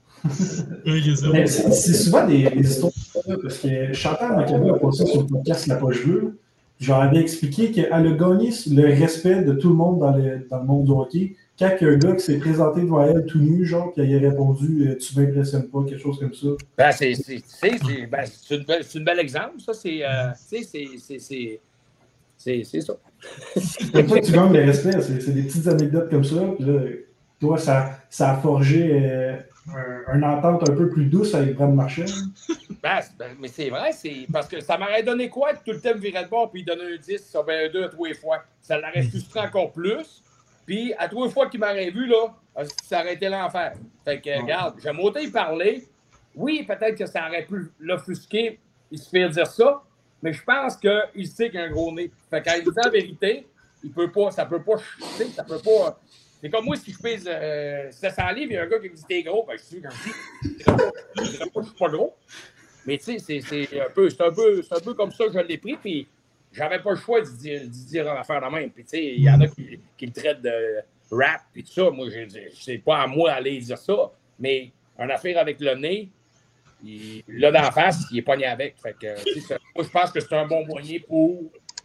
Mais c'est, c'est souvent des, des histoires parce que Chantal Macabé a passé sur le podcast La Poche Bleue. J'avais expliqué qu'elle a gagné le respect de tout le monde dans le, dans le monde du hockey. Quand il y a un gars qui s'est présenté devant elle tout nu, genre, puis il a répondu « Tu m'impressionnes pas », quelque chose comme ça. Ben, c'est, c'est, c'est, c'est, ben, c'est, une belle, c'est une belle exemple, ça. C'est, euh, c'est, c'est, c'est, c'est, c'est, c'est ça. Une fois que tu gagnes le respect, c'est, c'est des petites anecdotes comme ça. Puis là, toi, ça, ça a forgé euh, un, une entente un peu plus douce avec Brad Marchand. Ben, ben, mais c'est vrai, c'est parce que ça m'aurait donné quoi que tout le temps me virait de bord puis il donnait un dix, ça avait un deux à tous les fois. Ça l'aurait frustré encore plus. Puis, à trois fois qu'il m'aurait vu, là, ça aurait été l'enfer. Fait que, regarde, j'aime autant y parler. Oui, peut-être que ça aurait pu l'offusquer, il se fait dire ça, mais je pense qu'il sait qu'il a un gros nez. Fait qu'en disant la vérité, il peut pas, ça peut pas, tu sais, ça peut pas. C'est comme moi, si je pèse euh, sept cents livres, il y a un gars qui me dit t'es gros, ben je suis quand je dis, je dirais pas, je dirais pas que je suis pas gros. Mais tu sais, c'est, c'est, un peu, c'est, un peu, c'est un peu comme ça que je l'ai pris, puis j'avais pas le choix de dire, de dire en affaire de même. Puis, tu sais, il y en a qui, qui le traitent de rap, puis tout ça. Moi, je c'est pas à moi d'aller dire ça. Mais une affaire avec le nez, il, là, d'en face, il est pogné avec. Fait que, ça, moi, je pense que c'est un bon moyen pour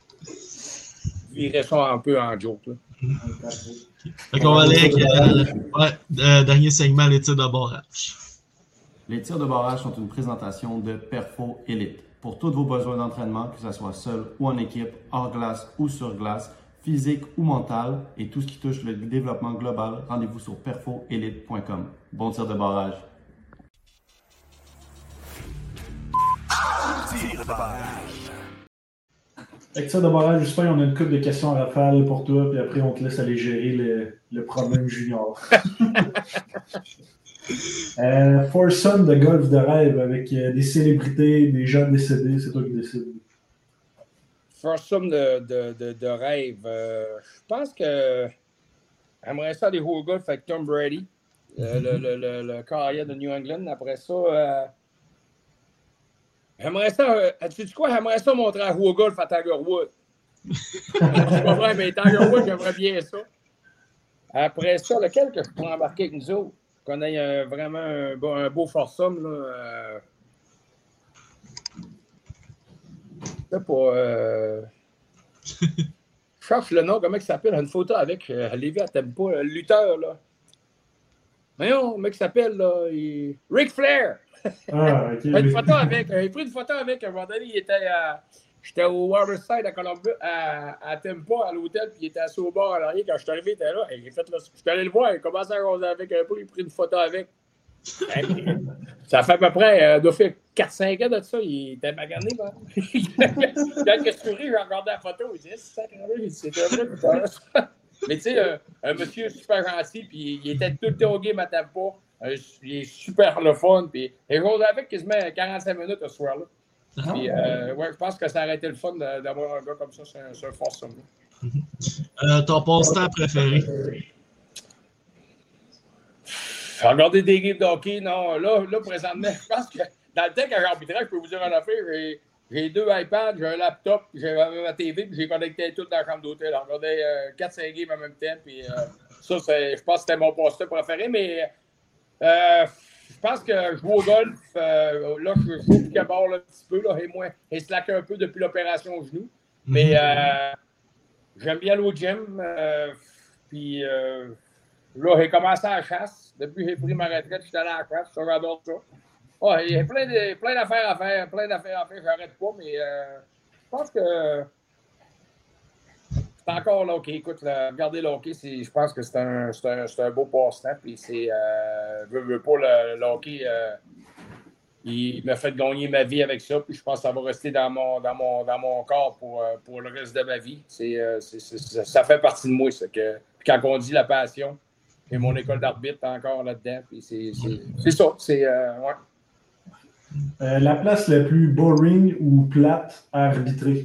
virer ça un peu en joke. Là. Fait qu'on va aller avec euh, ouais, euh, dernier segment, les tirs de barrage. Les tirs de barrage sont une présentation de Perfo Elite. Pour tous vos besoins d'entraînement, que ce soit seul ou en équipe, hors glace ou sur glace, physique ou mental, et tout ce qui touche le développement global, rendez-vous sur perfo elite point com. Bon tir de barrage. Tir de barrage. Avec tir de barrage, Justin, on a une couple de questions à rafale pour toi, puis après on te laisse aller gérer le, le problème junior. Euh, foursome de golf de rêve avec euh, des célébrités, des gens décédés, c'est toi qui décides. Foursome de, de, de, de rêve. Euh, je pense que j'aimerais ça aller jouer au golf avec Tom Brady, euh, le, le, le, le carrière de New England. Après ça, euh, j'aimerais ça. Euh, tu sais quoi? J'aimerais ça montrer à jouer au golf à Tiger Woods. C'est pas vrai, mais Tiger Woods, j'aimerais bien ça. Après ça, lequel que je pourrais embarquer avec nous autres? Qu'on ait euh, vraiment un beau, un beau foursome, là. Euh... Je sais pas. Euh... Je cherche le nom, comment il s'appelle? Une photo avec euh, Lévi, elle t'aime pas, le lutteur, là. Voyons, le mec qui s'appelle là, il... Ric Flair. Ah, ok. J'ai pris une photo avec. J'ai pris une photo avec. À un moment donné, il était à... J'étais au Waterside à Columbus, à, à Tampa, à l'hôtel, puis il était assis au bar à l'arrière. Quand je suis arrivé, il était là. Et j'ai fait là. Je suis allé le voir, il commençait à jaser avec un peu, il a pris une photo avec. Ça fait à peu près, euh, doit faire quatre cinq ans de ça, il était magané. Quand je suis souri, j'ai regardé la photo, il dit c'était un vrai putain. Mais tu sais, un, un monsieur super gentil, puis il était tout le temps au game à Tampa. Euh, il est super le fun, puis il jasait avec quasiment quarante-cinq minutes ce soir-là. Puis, euh, ouais, je pense que ça aurait été le fun de, d'avoir un gars comme ça, c'est un, c'est un fort somme. Euh, ton passe-temps préféré? Regarder des games de hockey, non. Là, là, présentement, je pense que dans le temps que j'arbitrais, je peux vous dire une affaire, j'ai, j'ai deux iPads, j'ai un laptop, j'ai ma T V, puis j'ai connecté tout dans la chambre d'hôtel. Je regardais euh, quatre cinq games en même temps, puis euh, ça, c'est, je pense que c'était mon passe-temps préféré, mais euh, je pense que je joue au golf. Euh, là, je joue au pickleball un petit peu, là, et moi, et slack un peu depuis l'opération au genou. Mais euh, j'aime bien aller au gym. Euh, puis euh, là, j'ai commencé à la chasse. Depuis que j'ai pris ma retraite, je suis allé à la chasse. Ça, j'adore ça. Oh, il y a plein, de, plein d'affaires à faire. Plein d'affaires à faire. J'arrête pas, mais euh, je pense que c'est encore le hockey. Écoute, là, regarder le hockey, c'est, je pense que c'est un, c'est un, c'est un beau passe-temps. Puis c'est. Euh, je veux pas le, le hockey. Euh, il m'a fait gagner ma vie avec ça. Puis je pense que ça va rester dans mon, dans mon, dans mon corps pour, pour le reste de ma vie. C'est, c'est, c'est, ça, ça fait partie de moi. Ça, que, puis quand on dit la passion, j'ai mon école d'arbitre encore là-dedans. Puis c'est, c'est, c'est ça. C'est, euh, ouais. Euh, la place la plus boring ou plate à arbitrer?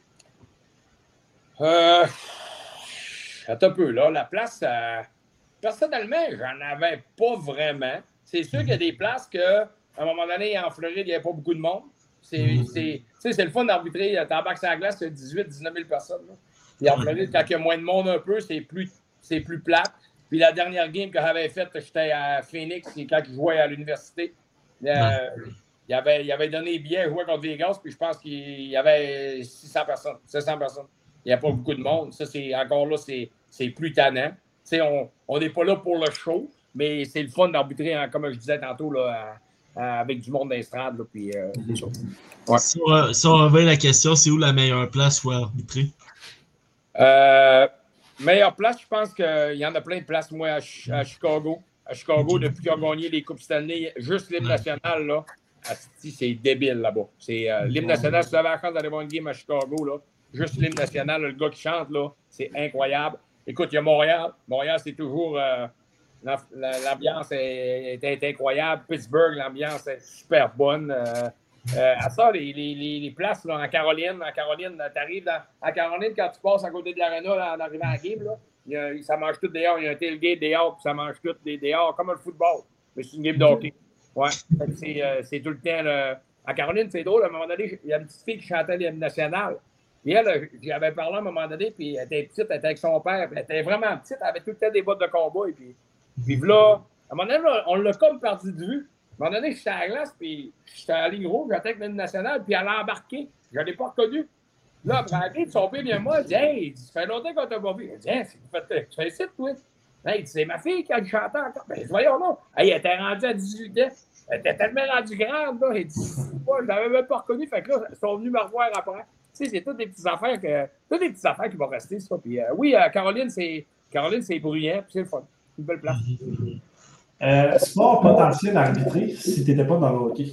Euh, attends un peu, là. La place, euh, personnellement, j'en avais pas vraiment. C'est sûr qu'il y a des places que, à un moment donné, en Floride, il n'y avait pas beaucoup de monde. C'est, c'est, c'est le fun d'arbitrer. T'embarques sur la glace, c'est dix-huit à dix-neuf mille personnes. Là. Puis en Floride, quand il y a moins de monde un peu, c'est plus, c'est plus plate. Puis la dernière game que j'avais faite, j'étais à Phoenix, quand je jouais à l'université. Euh, il, avait, il avait donné bien, je jouais contre Vegas, puis je pense qu'il y avait six cents personnes, sept cents personnes. Il n'y a pas beaucoup de monde. Ça, c'est encore là, c'est, c'est plus tannant. T'sais, on n'est pas là pour le show, mais c'est le fun d'arbitrer, hein, comme je disais tantôt, là, à, à, avec du monde d'estrade. Puis, euh, c'est ça. Ouais. Si, on, si on revient la question, c'est où la meilleure place où arbitrer? Euh, meilleure place, je pense qu'il y en a plein de places, moi, à, à Chicago. À Chicago, depuis qu'ils ont gagné les Coupes Stanley, juste l'hymne national, là, c'est débile là-bas. C'est, euh, l'hymne national, si vous avez la chance d'aller voir une game à Chicago, là, juste l'hymne national, le gars qui chante, là, c'est incroyable. Écoute, il y a Montréal. Montréal, c'est toujours... Euh, l'ambiance est, est, est incroyable. Pittsburgh, l'ambiance est super bonne. Euh, euh, à ça, les, les, les places là, en Caroline, en Caroline, t'arrives en Caroline, quand tu passes à côté de l'aréna en arrivant à la game, là, il y a, ça mange tout dehors. Il y a un tailgate dehors, puis ça mange tout des dehors, comme un football. Mais c'est une game de hockey. Ouais. C'est, euh, c'est tout le temps... Là. En Caroline, c'est drôle. À un moment donné, il y a une petite fille qui chantait l'hymne national. Puis elle, j'avais parlé à un moment donné, puis elle était petite, elle était avec son père, puis elle était vraiment petite, elle avait tout le temps des bottes de combat, et puis, puis là, à un moment donné, là, on l'a comme perdu de vue. À un moment donné, j'étais à la glace, puis j'étais à la ligne rouge, j'étais avec l'hymne national, puis elle a embarqué. Je ne l'ai pas reconnue. Là, après la game, son père vient moi, il dit « Hey, ça fait longtemps qu'on t'a pas vu. » Il dit « Hey, tu fais ça, toi? » Hey, c'est ma fille qui a chanté encore. Ben, voyons, non. Hey, elle était rendue à dix-huit ans. Elle était tellement rendue grande, là. Il dit « Je ne l'avais même pas reconnue. » Fait que là, ils sont venus me revoir après. Tu sais, c'est toutes des petites affaires que, toutes des petites affaires qui vont rester, ça. Puis, euh, oui, euh, Caroline, c'est, Caroline, c'est bruyant, puis c'est le fun. C'est une belle place. Euh, sport potentiel à arbitrer si tu n'étais pas dans le hockey?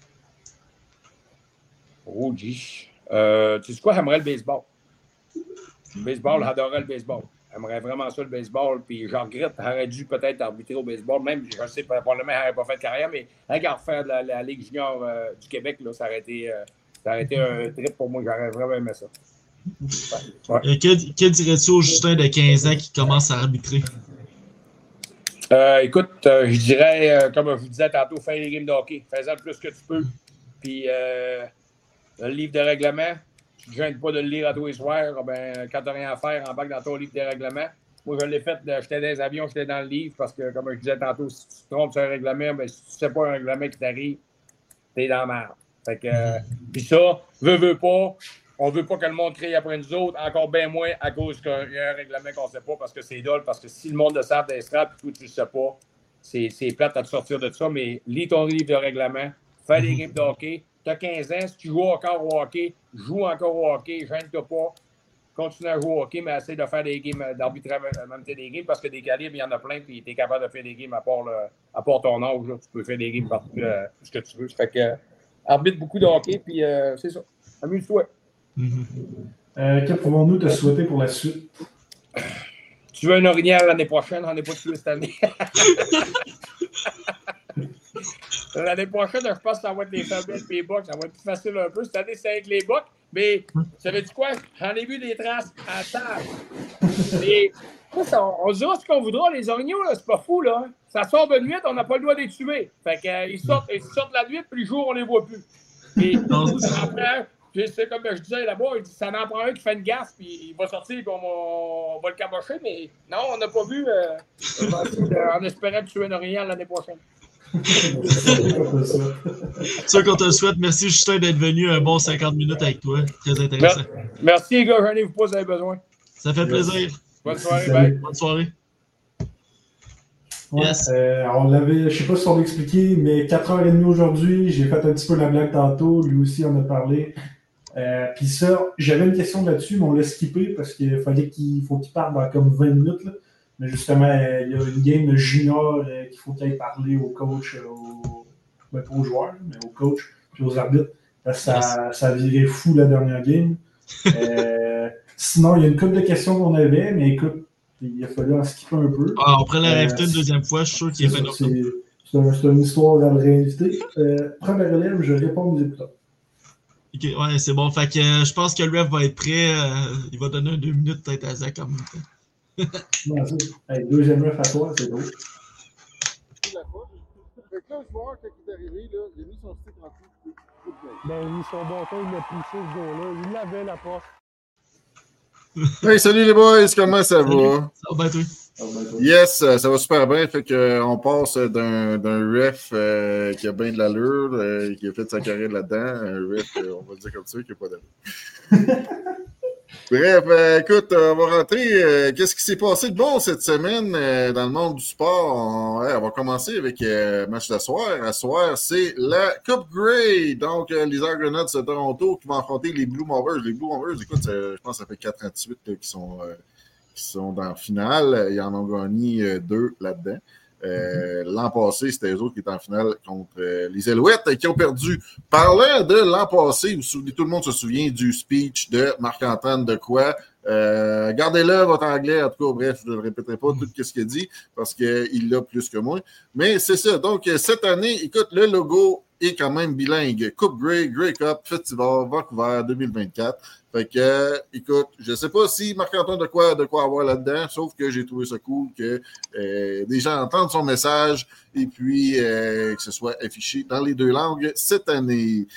Oh, gee. Euh, tu sais quoi, j'aimerais le baseball. Le baseball, j'adorais le baseball. J'aimerais vraiment ça, le baseball. Puis, j'en regrette, j'aurais dû peut-être arbitrer au baseball. Même, je sais, probablement, j'aurais pas fait de carrière, mais regarde, faire de la, la Ligue junior euh, du Québec, là, ça aurait été. Euh, Ça aurait été un trip pour moi, j'aurais vraiment aimé ça. Ouais. Euh, que, que dirais-tu au Justin de quinze ans qui commence à arbitrer? Euh, écoute, euh, je dirais, euh, comme je vous disais tantôt, fais les games de hockey. Fais-en le plus que tu peux. Puis, euh, le livre de règlement, tu ne te gênes pas de le lire à tous les soirs. Ben, quand tu n'as rien à faire, embarque dans ton livre de règlement. Moi, je l'ai fait, j'étais dans les avions, j'étais dans le livre, parce que, comme je disais tantôt, si tu te trompes sur un règlement, ben, si tu ne sais pas un règlement qui t'arrive, t'es dans la merde. Fait que, euh, puis ça, veut, veut pas, on veut pas que le monde crie après nous autres, encore bien moins à cause qu'il y a un règlement qu'on ne sait pas, parce que c'est dole, parce que si le monde le savent d'Estrade, puis toi, tu ne sais pas, c'est, c'est plate à te sortir de ça, mais lis ton livre de règlement, fais des games de hockey. Tu as quinze ans, si tu joues encore au hockey, joue encore au hockey, gêne-toi pas. Continue à jouer au hockey, mais essaie de faire des games, d'arbitrer même des games, parce que des calibres, il y en a plein, puis tu es capable de faire des games à part, le, à part ton âge. Là. Tu peux faire des games partout, euh, ce que tu veux. Ça fait que, euh, arbitre beaucoup de hockey, puis euh, c'est ça. Amuse-toi. Mm-hmm. Euh, que pouvons-nous te souhaiter pour la suite? Tu veux un orignal l'année prochaine? On n'est pas tué cette année. L'année prochaine, je pense que ça va être les Sabres et les Bucks. Ça va être plus facile un peu. Cette année, c'est avec les Bucks. Mais, savais-tu quoi? J'en ai vu des traces à table. Et, ça, on, on dira ce qu'on voudra. Les orignaux, là, c'est pas fou, là. Ça sort de nuit, on n'a pas le droit de les tuer. Fait qu'ils euh, sortent, ils sortent la nuit, puis le jour, on les voit plus. Et ça en prend, c'est comme je disais là-bas, ça en prend un qui fait une gaffe, puis il va sortir, puis on va, on va le cabocher. Mais non, on n'a pas vu. Euh, on espérait tuer un orignal l'année prochaine. C'est sûr qu'on te le souhaite. Merci Justin d'être venu un bon cinquante minutes avec toi. Très intéressant. Merci les gars, j'en ai vous pas si vous avez besoin. Ça fait plaisir. Bonne soirée, bye. Bonne soirée. Ouais, yes. euh, on l'avait, je sais pas si on l'a expliqué, mais quatre heures trente aujourd'hui, j'ai fait un petit peu la blague tantôt, lui aussi en a parlé. Euh, Puis ça, j'avais une question là-dessus, mais on l'a skippé parce qu'il fallait qu'il faut qu'il parte dans comme vingt minutes. Là. Mais justement, euh, il y a une game de junior euh, qu'il faut qu'il aille parler au coach, euh, au... ben, pas aux joueurs, mais au coach, puis aux arbitres. Parce que ça, ça a viré fou la dernière game. Euh, sinon, il y a une couple de questions qu'on avait, mais écoute, il a fallu en skipper un peu. Ah, on pourrait la réinviter euh, une deuxième fois, je suis sûr qu'il est bien c'est, c'est, un, c'est une histoire à le réinviter. Euh, prends la relève, je réponds aux écouteurs. Ok, ouais, c'est bon. Fait que euh, je pense que le ref va être prêt. Euh, il va donner un deux minutes peut-être à Zach en même temps. Non, hey, deuxième ref à toi, c'est beau. Fait que là, le joueur, quand il est arrivé, là, il a mis son stick en dessous. Ben, il a mis son bâton, il l'a poussé ce gars-là. Il l'avait, la porte. Hey, salut les boys, comment ça salut. va? Ça va bien, toi? Yes, ça va super bien. Fait que on passe d'un, d'un ref euh, qui a bien de l'allure, euh, qui a fait sa carrière là-dedans, un ref, euh, on va dire comme ça, qui n'a pas d'allure. Bref, euh, écoute, on va rentrer. Euh, qu'est-ce qui s'est passé de bon cette semaine euh, dans le monde du sport? On, ouais, on va commencer avec le euh, match d'asseoir. Asseoir, c'est la Coupe Grey. Donc, euh, les Argonauts de Toronto qui vont affronter les Blue Movers. Les Blue Movers, écoute, je pense que ça fait quatre ans de suite là, qui sont... Euh, qui sont dans la finale. Ils en ont gagné euh, deux là-dedans. Euh, mm-hmm. L'an passé, c'était eux autres qui étaient en finale contre euh, les Alouettes qui ont perdu. Parlant de l'an passé, vous souvenez, tout le monde se souvient du speech de Marc-Antoine Dequoy. Euh, gardez-le, votre anglais. En tout cas, bref, je ne le répéterai pas tout ce qu'il a dit parce qu'il l'a plus que moi. Mais c'est ça. Donc, cette année, écoute, le logo est quand même bilingue. Coupe Grey, Grey Cup, Festival, Vancouver deux mille vingt-quatre. Fait que, euh, écoute, je ne sais pas si Marc-Antoine de quoi, de quoi avoir là-dedans, sauf que j'ai trouvé ça cool que euh, des gens entendent son message et puis euh, que ce soit affiché dans les deux langues cette année.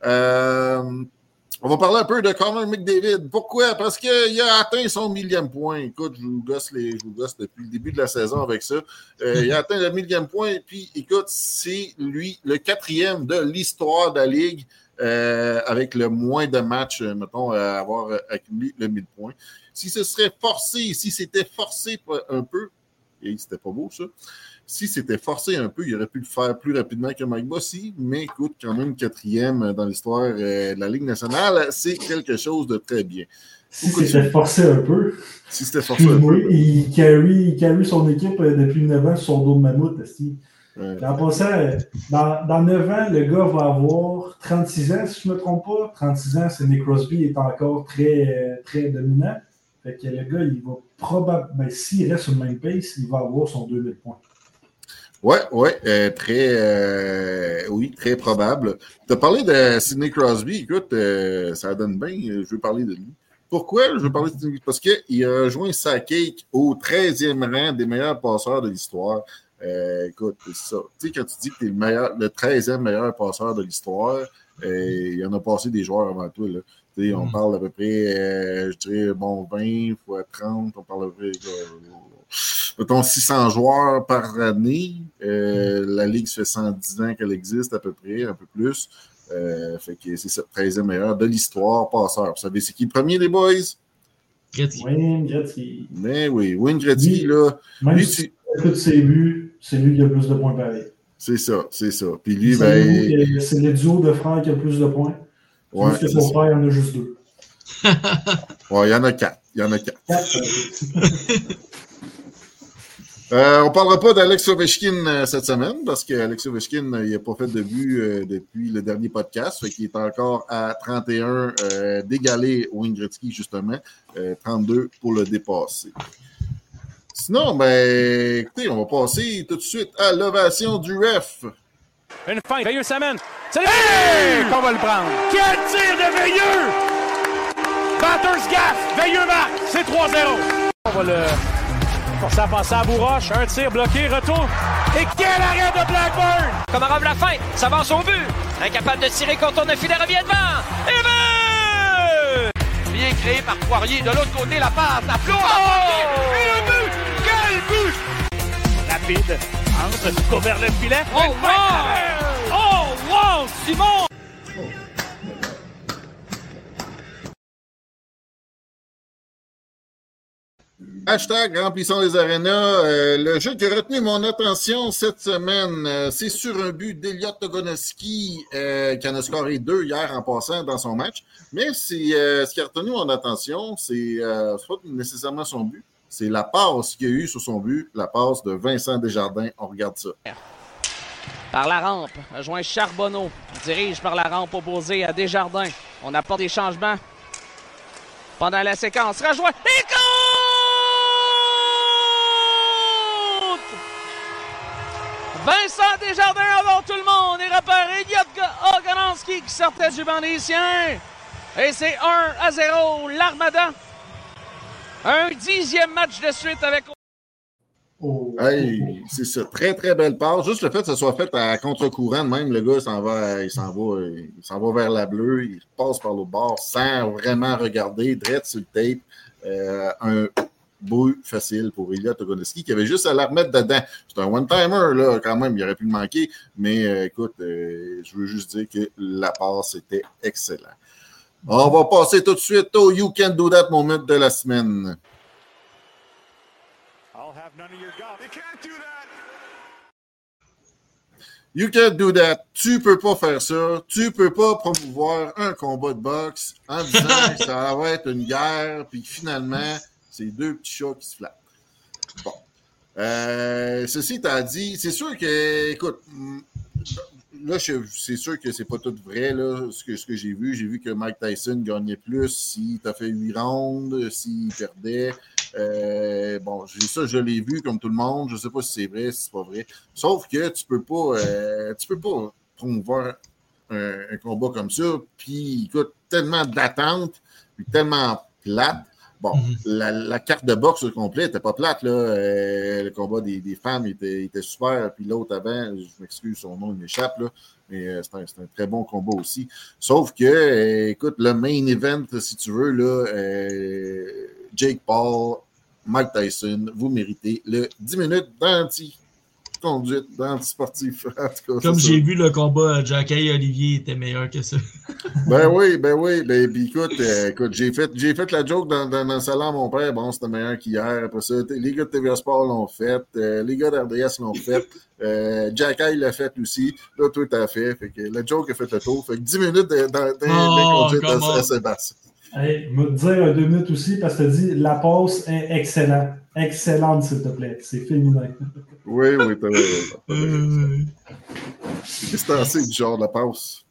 Euh, on va parler un peu de Connor McDavid. Pourquoi? Parce qu'il a atteint son millième point. Écoute, je vous gosse, les, je vous gosse depuis le début de la saison avec ça. Euh, il a atteint le millième point. Puis, écoute, c'est lui le quatrième de l'histoire de la Ligue. Euh, avec le moins de matchs, euh, mettons, à avoir euh, accumulé le mille points. Si ce serait forcé, si c'était forcé un peu, et c'était pas beau ça, si c'était forcé un peu, il aurait pu le faire plus rapidement que Mike Bossy, mais écoute, quand même quatrième dans l'histoire euh, de la Ligue nationale, c'est quelque chose de très bien. Si Pourquoi c'était tu... forcé un peu. Si c'était forcé un peu. Il carry, il carry son équipe depuis neuf ans sur son dos de mammouth, aussi. Ouais. En passant, dans, dans neuf ans, le gars va avoir trente-six ans, si je ne me trompe pas. trente-six ans, Sidney Crosby est encore très, très dominant. Fait que le gars, il va probablement, ben, s'il reste sur le même pace, il va avoir son deux mille points. Oui, oui, euh, très, euh, oui, très probable. Tu as parlé de Sidney Crosby, écoute, euh, ça donne bien, je veux parler de lui. Pourquoi je veux parler de Sidney Crosby? Parce qu'il a rejoint sa cake au treizième rang des meilleurs passeurs de l'histoire. Euh, écoute, c'est ça. Tu sais, quand tu dis que tu es le, meilleur, le treizième meilleur passeur de l'histoire, euh, il y en a passé des joueurs avant toi. Là. Tu sais, on mm. parle à peu près, euh, je dirais, bon, vingt fois trente, on parle à peu près, euh, mettons, six cents joueurs par année. Euh, la Ligue, ça fait cent dix ans qu'elle existe à peu près, un peu plus. Euh, fait que c'est ça, treizième meilleur de l'histoire, passeur. Vous savez, c'est qui le premier, les boys? Gretzky. Wayne Gretzky. Mais oui, Wayne Gretzky, là. Même lui, si tu... tous ses buts, c'est lui qui a le plus de points pareil. C'est ça, c'est ça. Puis lui, c'est ben. C'est le duo de frères qui a le plus de points. Ouais, juste que son frère, il y en a juste deux. Ouais, il y en a quatre. Il y en a quatre. quatre euh, on ne parlera pas d'Alex Ovechkin euh, cette semaine parce qu'Alex Ovechkin, euh, il n'a pas fait de but euh, depuis le dernier podcast. Fait qu'il est encore à trente et un euh, d'égaler Wayne Gretzky, justement. Euh, trente-deux pour le dépasser. Sinon, ben, écoutez, on va passer tout de suite à l'ovation du ref. Une feinte, Veilleux s'amène. C'est hey! Qu'on va le prendre. Quel tir de Veilleux! Batters gaffe, Veilleux marque, c'est trois zéro. On va le forcer à passer à Bourroche. Un tir bloqué, retour. Et quel arrêt de Blackburn! Komarov la feinte, s'avance au but. Incapable de tirer, contourne le filet, revient devant. Et but! Bien créé par Poirier. De l'autre côté, la passe, la flotte. Oh! Et le but! Quel but! Rapide, entre, court vers le filet. Oh, wow! Oh, wow! Simon! Hashtag remplissons les arénas. Euh, le jeu qui a retenu mon attention cette semaine, euh, c'est sur un but d'Eliot Togonoski, euh, qui en a scoré deux hier en passant dans son match. Mais c'est, euh, ce qui a retenu mon attention, c'est, euh, c'est pas nécessairement son but, c'est la passe qu'il y a eu sur son but, la passe de Vincent Desjardins. On regarde ça. Par la rampe, joint Charbonneau, dirige par la rampe opposée à Desjardins. On apporte des changements pendant la séquence. Rejoint et compte! Vincent Desjardins avant tout le monde et repère Eliot Oganowski qui sortait du banc des siens. Et c'est un à zéro, l'Armada. Un dixième match de suite avec... Oh. Hey, c'est ça. Très, très belle passe. Juste le fait que ça soit fait à contre-courant de même, le gars, il s'en va, il s'en va, il s'en va vers la bleue, il passe par l'autre bord sans vraiment regarder, direct sur le tape. Euh, un but facile pour Eliot Togonoski qui avait juste à la remettre dedans. C'est un one-timer, là, quand même, il aurait pu le manquer. Mais euh, écoute, euh, je veux juste dire que la passe était excellente. On va passer tout de suite au You Can't Do That moment de la semaine. You can't do that. Tu peux pas faire ça. Tu peux pas promouvoir un combat de boxe en disant que ça va être une guerre, puis finalement, c'est deux petits chats qui se flattent. Bon. Euh, ceci étant dit, c'est sûr que, écoute, là, je, c'est sûr que c'est pas tout vrai, là, ce que, ce que j'ai vu. J'ai vu que Mike Tyson gagnait plus s'il t'a fait huit rounds, s'il perdait. Euh, bon, j'ai ça, je l'ai vu comme tout le monde. Je sais pas si c'est vrai, si c'est pas vrai. Sauf que tu peux pas, euh, tu peux pas promouvoir un, un combat comme ça. Puis, écoute, tellement d'attente, puis tellement plate. Bon, mm-hmm. la, la carte de boxe au complet n'était pas plate, là. Euh, le combat des, des femmes était, était super. Puis l'autre avant, je m'excuse, son nom il m'échappe, là. Mais euh, c'est, un, c'est un très bon combat aussi. Sauf que, euh, écoute, le main event, si tu veux, là, euh, Jake Paul, Mike Tyson, vous méritez le dix minutes d'anti-conduite, d'anti-sportif. En tout cas, comme c'est j'ai ça. vu le combat, Jackie et Olivier était meilleur que ça. Ben oui, ben oui. Ben, puis écoute, euh, écoute j'ai, fait, j'ai fait la joke dans, dans, dans le salon à mon père. Bon, c'était meilleur qu'hier. Après ça, les gars de T V A Sport l'ont fait. Euh, les gars d'R D S l'ont fait. Euh, Jackie l'a fait aussi. Là, toi, t'as fait. Fait que la joke a fait le tour. Fait que dix minutes d'inconduite oh, à Sébastien. Hey, je vais te dire deux minutes aussi parce que tu as dit la passe est excellente. Excellente, s'il te plaît. C'est féminin. Oui, oui, t'as raison. Qu'est-ce que t'en sais du genre de la passe?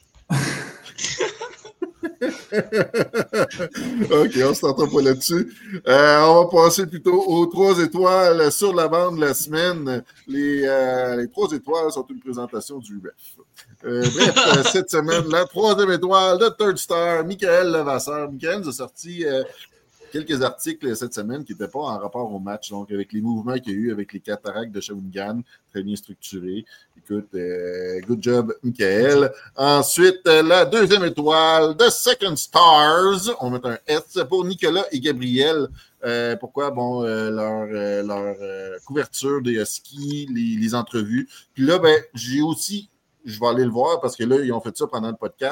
OK, on ne s'entend pas là-dessus. Euh, on va passer plutôt aux trois étoiles sur la bande de la semaine. Les, euh, les trois étoiles sont une présentation du ref. Euh, bref, euh, cette semaine, la troisième étoile de Third Star, Michael Levasseur. Michael nous a sorti euh, quelques articles cette semaine qui n'étaient pas en rapport au match, donc avec les mouvements qu'il y a eu avec les cataractes de Shawinigan, très bien structurés. Écoute, euh, good job, Michael. Ensuite, euh, la deuxième étoile de Second Stars, on met un S pour Nicolas et Gabriel. Euh, pourquoi? Bon, euh, leur, euh, leur euh, couverture des Huskies, les, les entrevues. Puis là, ben, j'ai aussi, je vais aller le voir parce que là, ils ont fait ça pendant le podcast.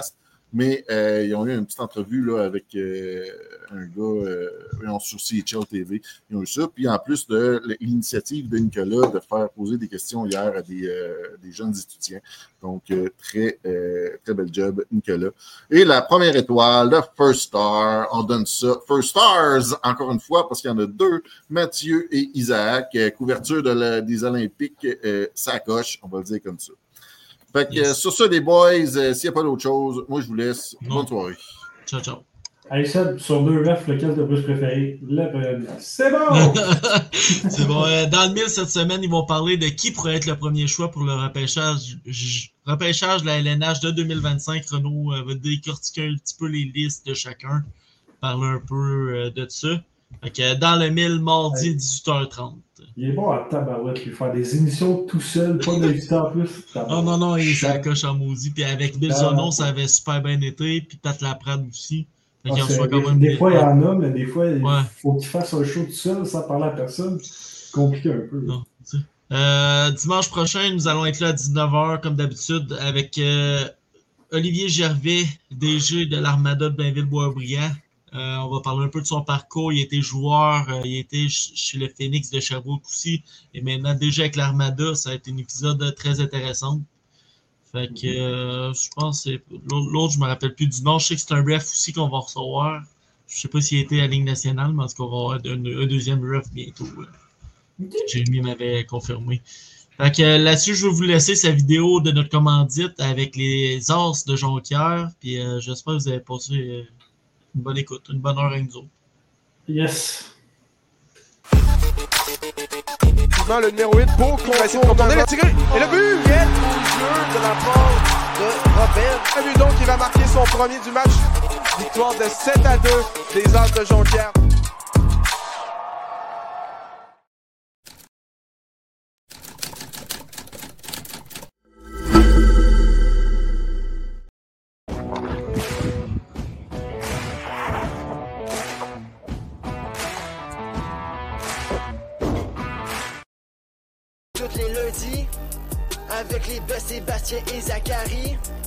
Mais euh, ils ont eu une petite entrevue là, avec euh, un gars euh, sur C H L T V. Ils ont eu ça. Puis en plus de l'initiative de Nicolas de faire poser des questions hier à des, euh, des jeunes étudiants. Donc, euh, très, euh, très bel job, Nicolas. Et la première étoile, le First Star, on donne ça. First Stars, encore une fois, parce qu'il y en a deux, Mathieu et Isaac. Euh, couverture de la, des Olympiques, euh, sacoche, on va le dire comme ça. Fait que yes. euh, sur ça, les boys, euh, s'il n'y a pas d'autre chose, moi je vous laisse. Non. Bonne soirée. Ciao, ciao. Hey Seb, sur deux refs, lequel t'as plus préféré? Le premier. C'est bon! C'est bon. Euh, dans le mille cette semaine, ils vont parler de qui pourrait être le premier choix pour le repêchage, j- repêchage de la L N H de deux mille vingt-cinq. Renaud euh, va décortiquer un petit peu les listes de chacun, parler un peu euh, de ça. Fait que, dans le mille, mardi, hey. dix-huit heures trente. Il est bon à tabarouette, lui, faire des émissions tout seul, pas d'invité en plus. Non, non, non, il s'accroche en maudit. Puis avec Bill Zono, ça avait super bien été. Puis Pat Laprade aussi. Fait qu'il ah, reçoit quand des, même des fois, il y en a, mais des fois, ouais. il faut qu'il fasse un show tout seul sans parler à personne. C'est compliqué un peu. Non, euh, dimanche prochain, nous allons être là à dix-neuf heures, comme d'habitude, avec euh, Olivier Gervais, D G de l'Armada de Blainville-Boisbriand. Euh, on va parler un peu de son parcours. Il était joueur, euh, il était ch- chez le Phoenix de Sherbrooke aussi. Et maintenant, déjà avec l'Armada, ça a été un épisode très intéressant. Fait que euh, je pense que c'est. L'autre, je me rappelle plus du nom. Je sais que c'est un ref aussi qu'on va recevoir. Je sais pas s'il était à la Ligue nationale, mais en tout cas, on va avoir un, un deuxième ref bientôt. Okay. Jérémy m'avait confirmé. Fait que euh, là-dessus, je vais vous laisser sa vidéo de notre commandite avec les As de Jonquière. Puis euh, j'espère que vous avez passé. Euh, Une bonne écoute, une bonne heure avec nous autres. Yes. Le numéro huit pour qu'on va essayer de contourner le tiré. Et le but! Quel beau jeu de la part de Robert. Salut donc qui va marquer son premier du match. Victoire de sept à deux des As de Jonquière. Tous les lundis, avec les Bess, Sébastien et Zachary.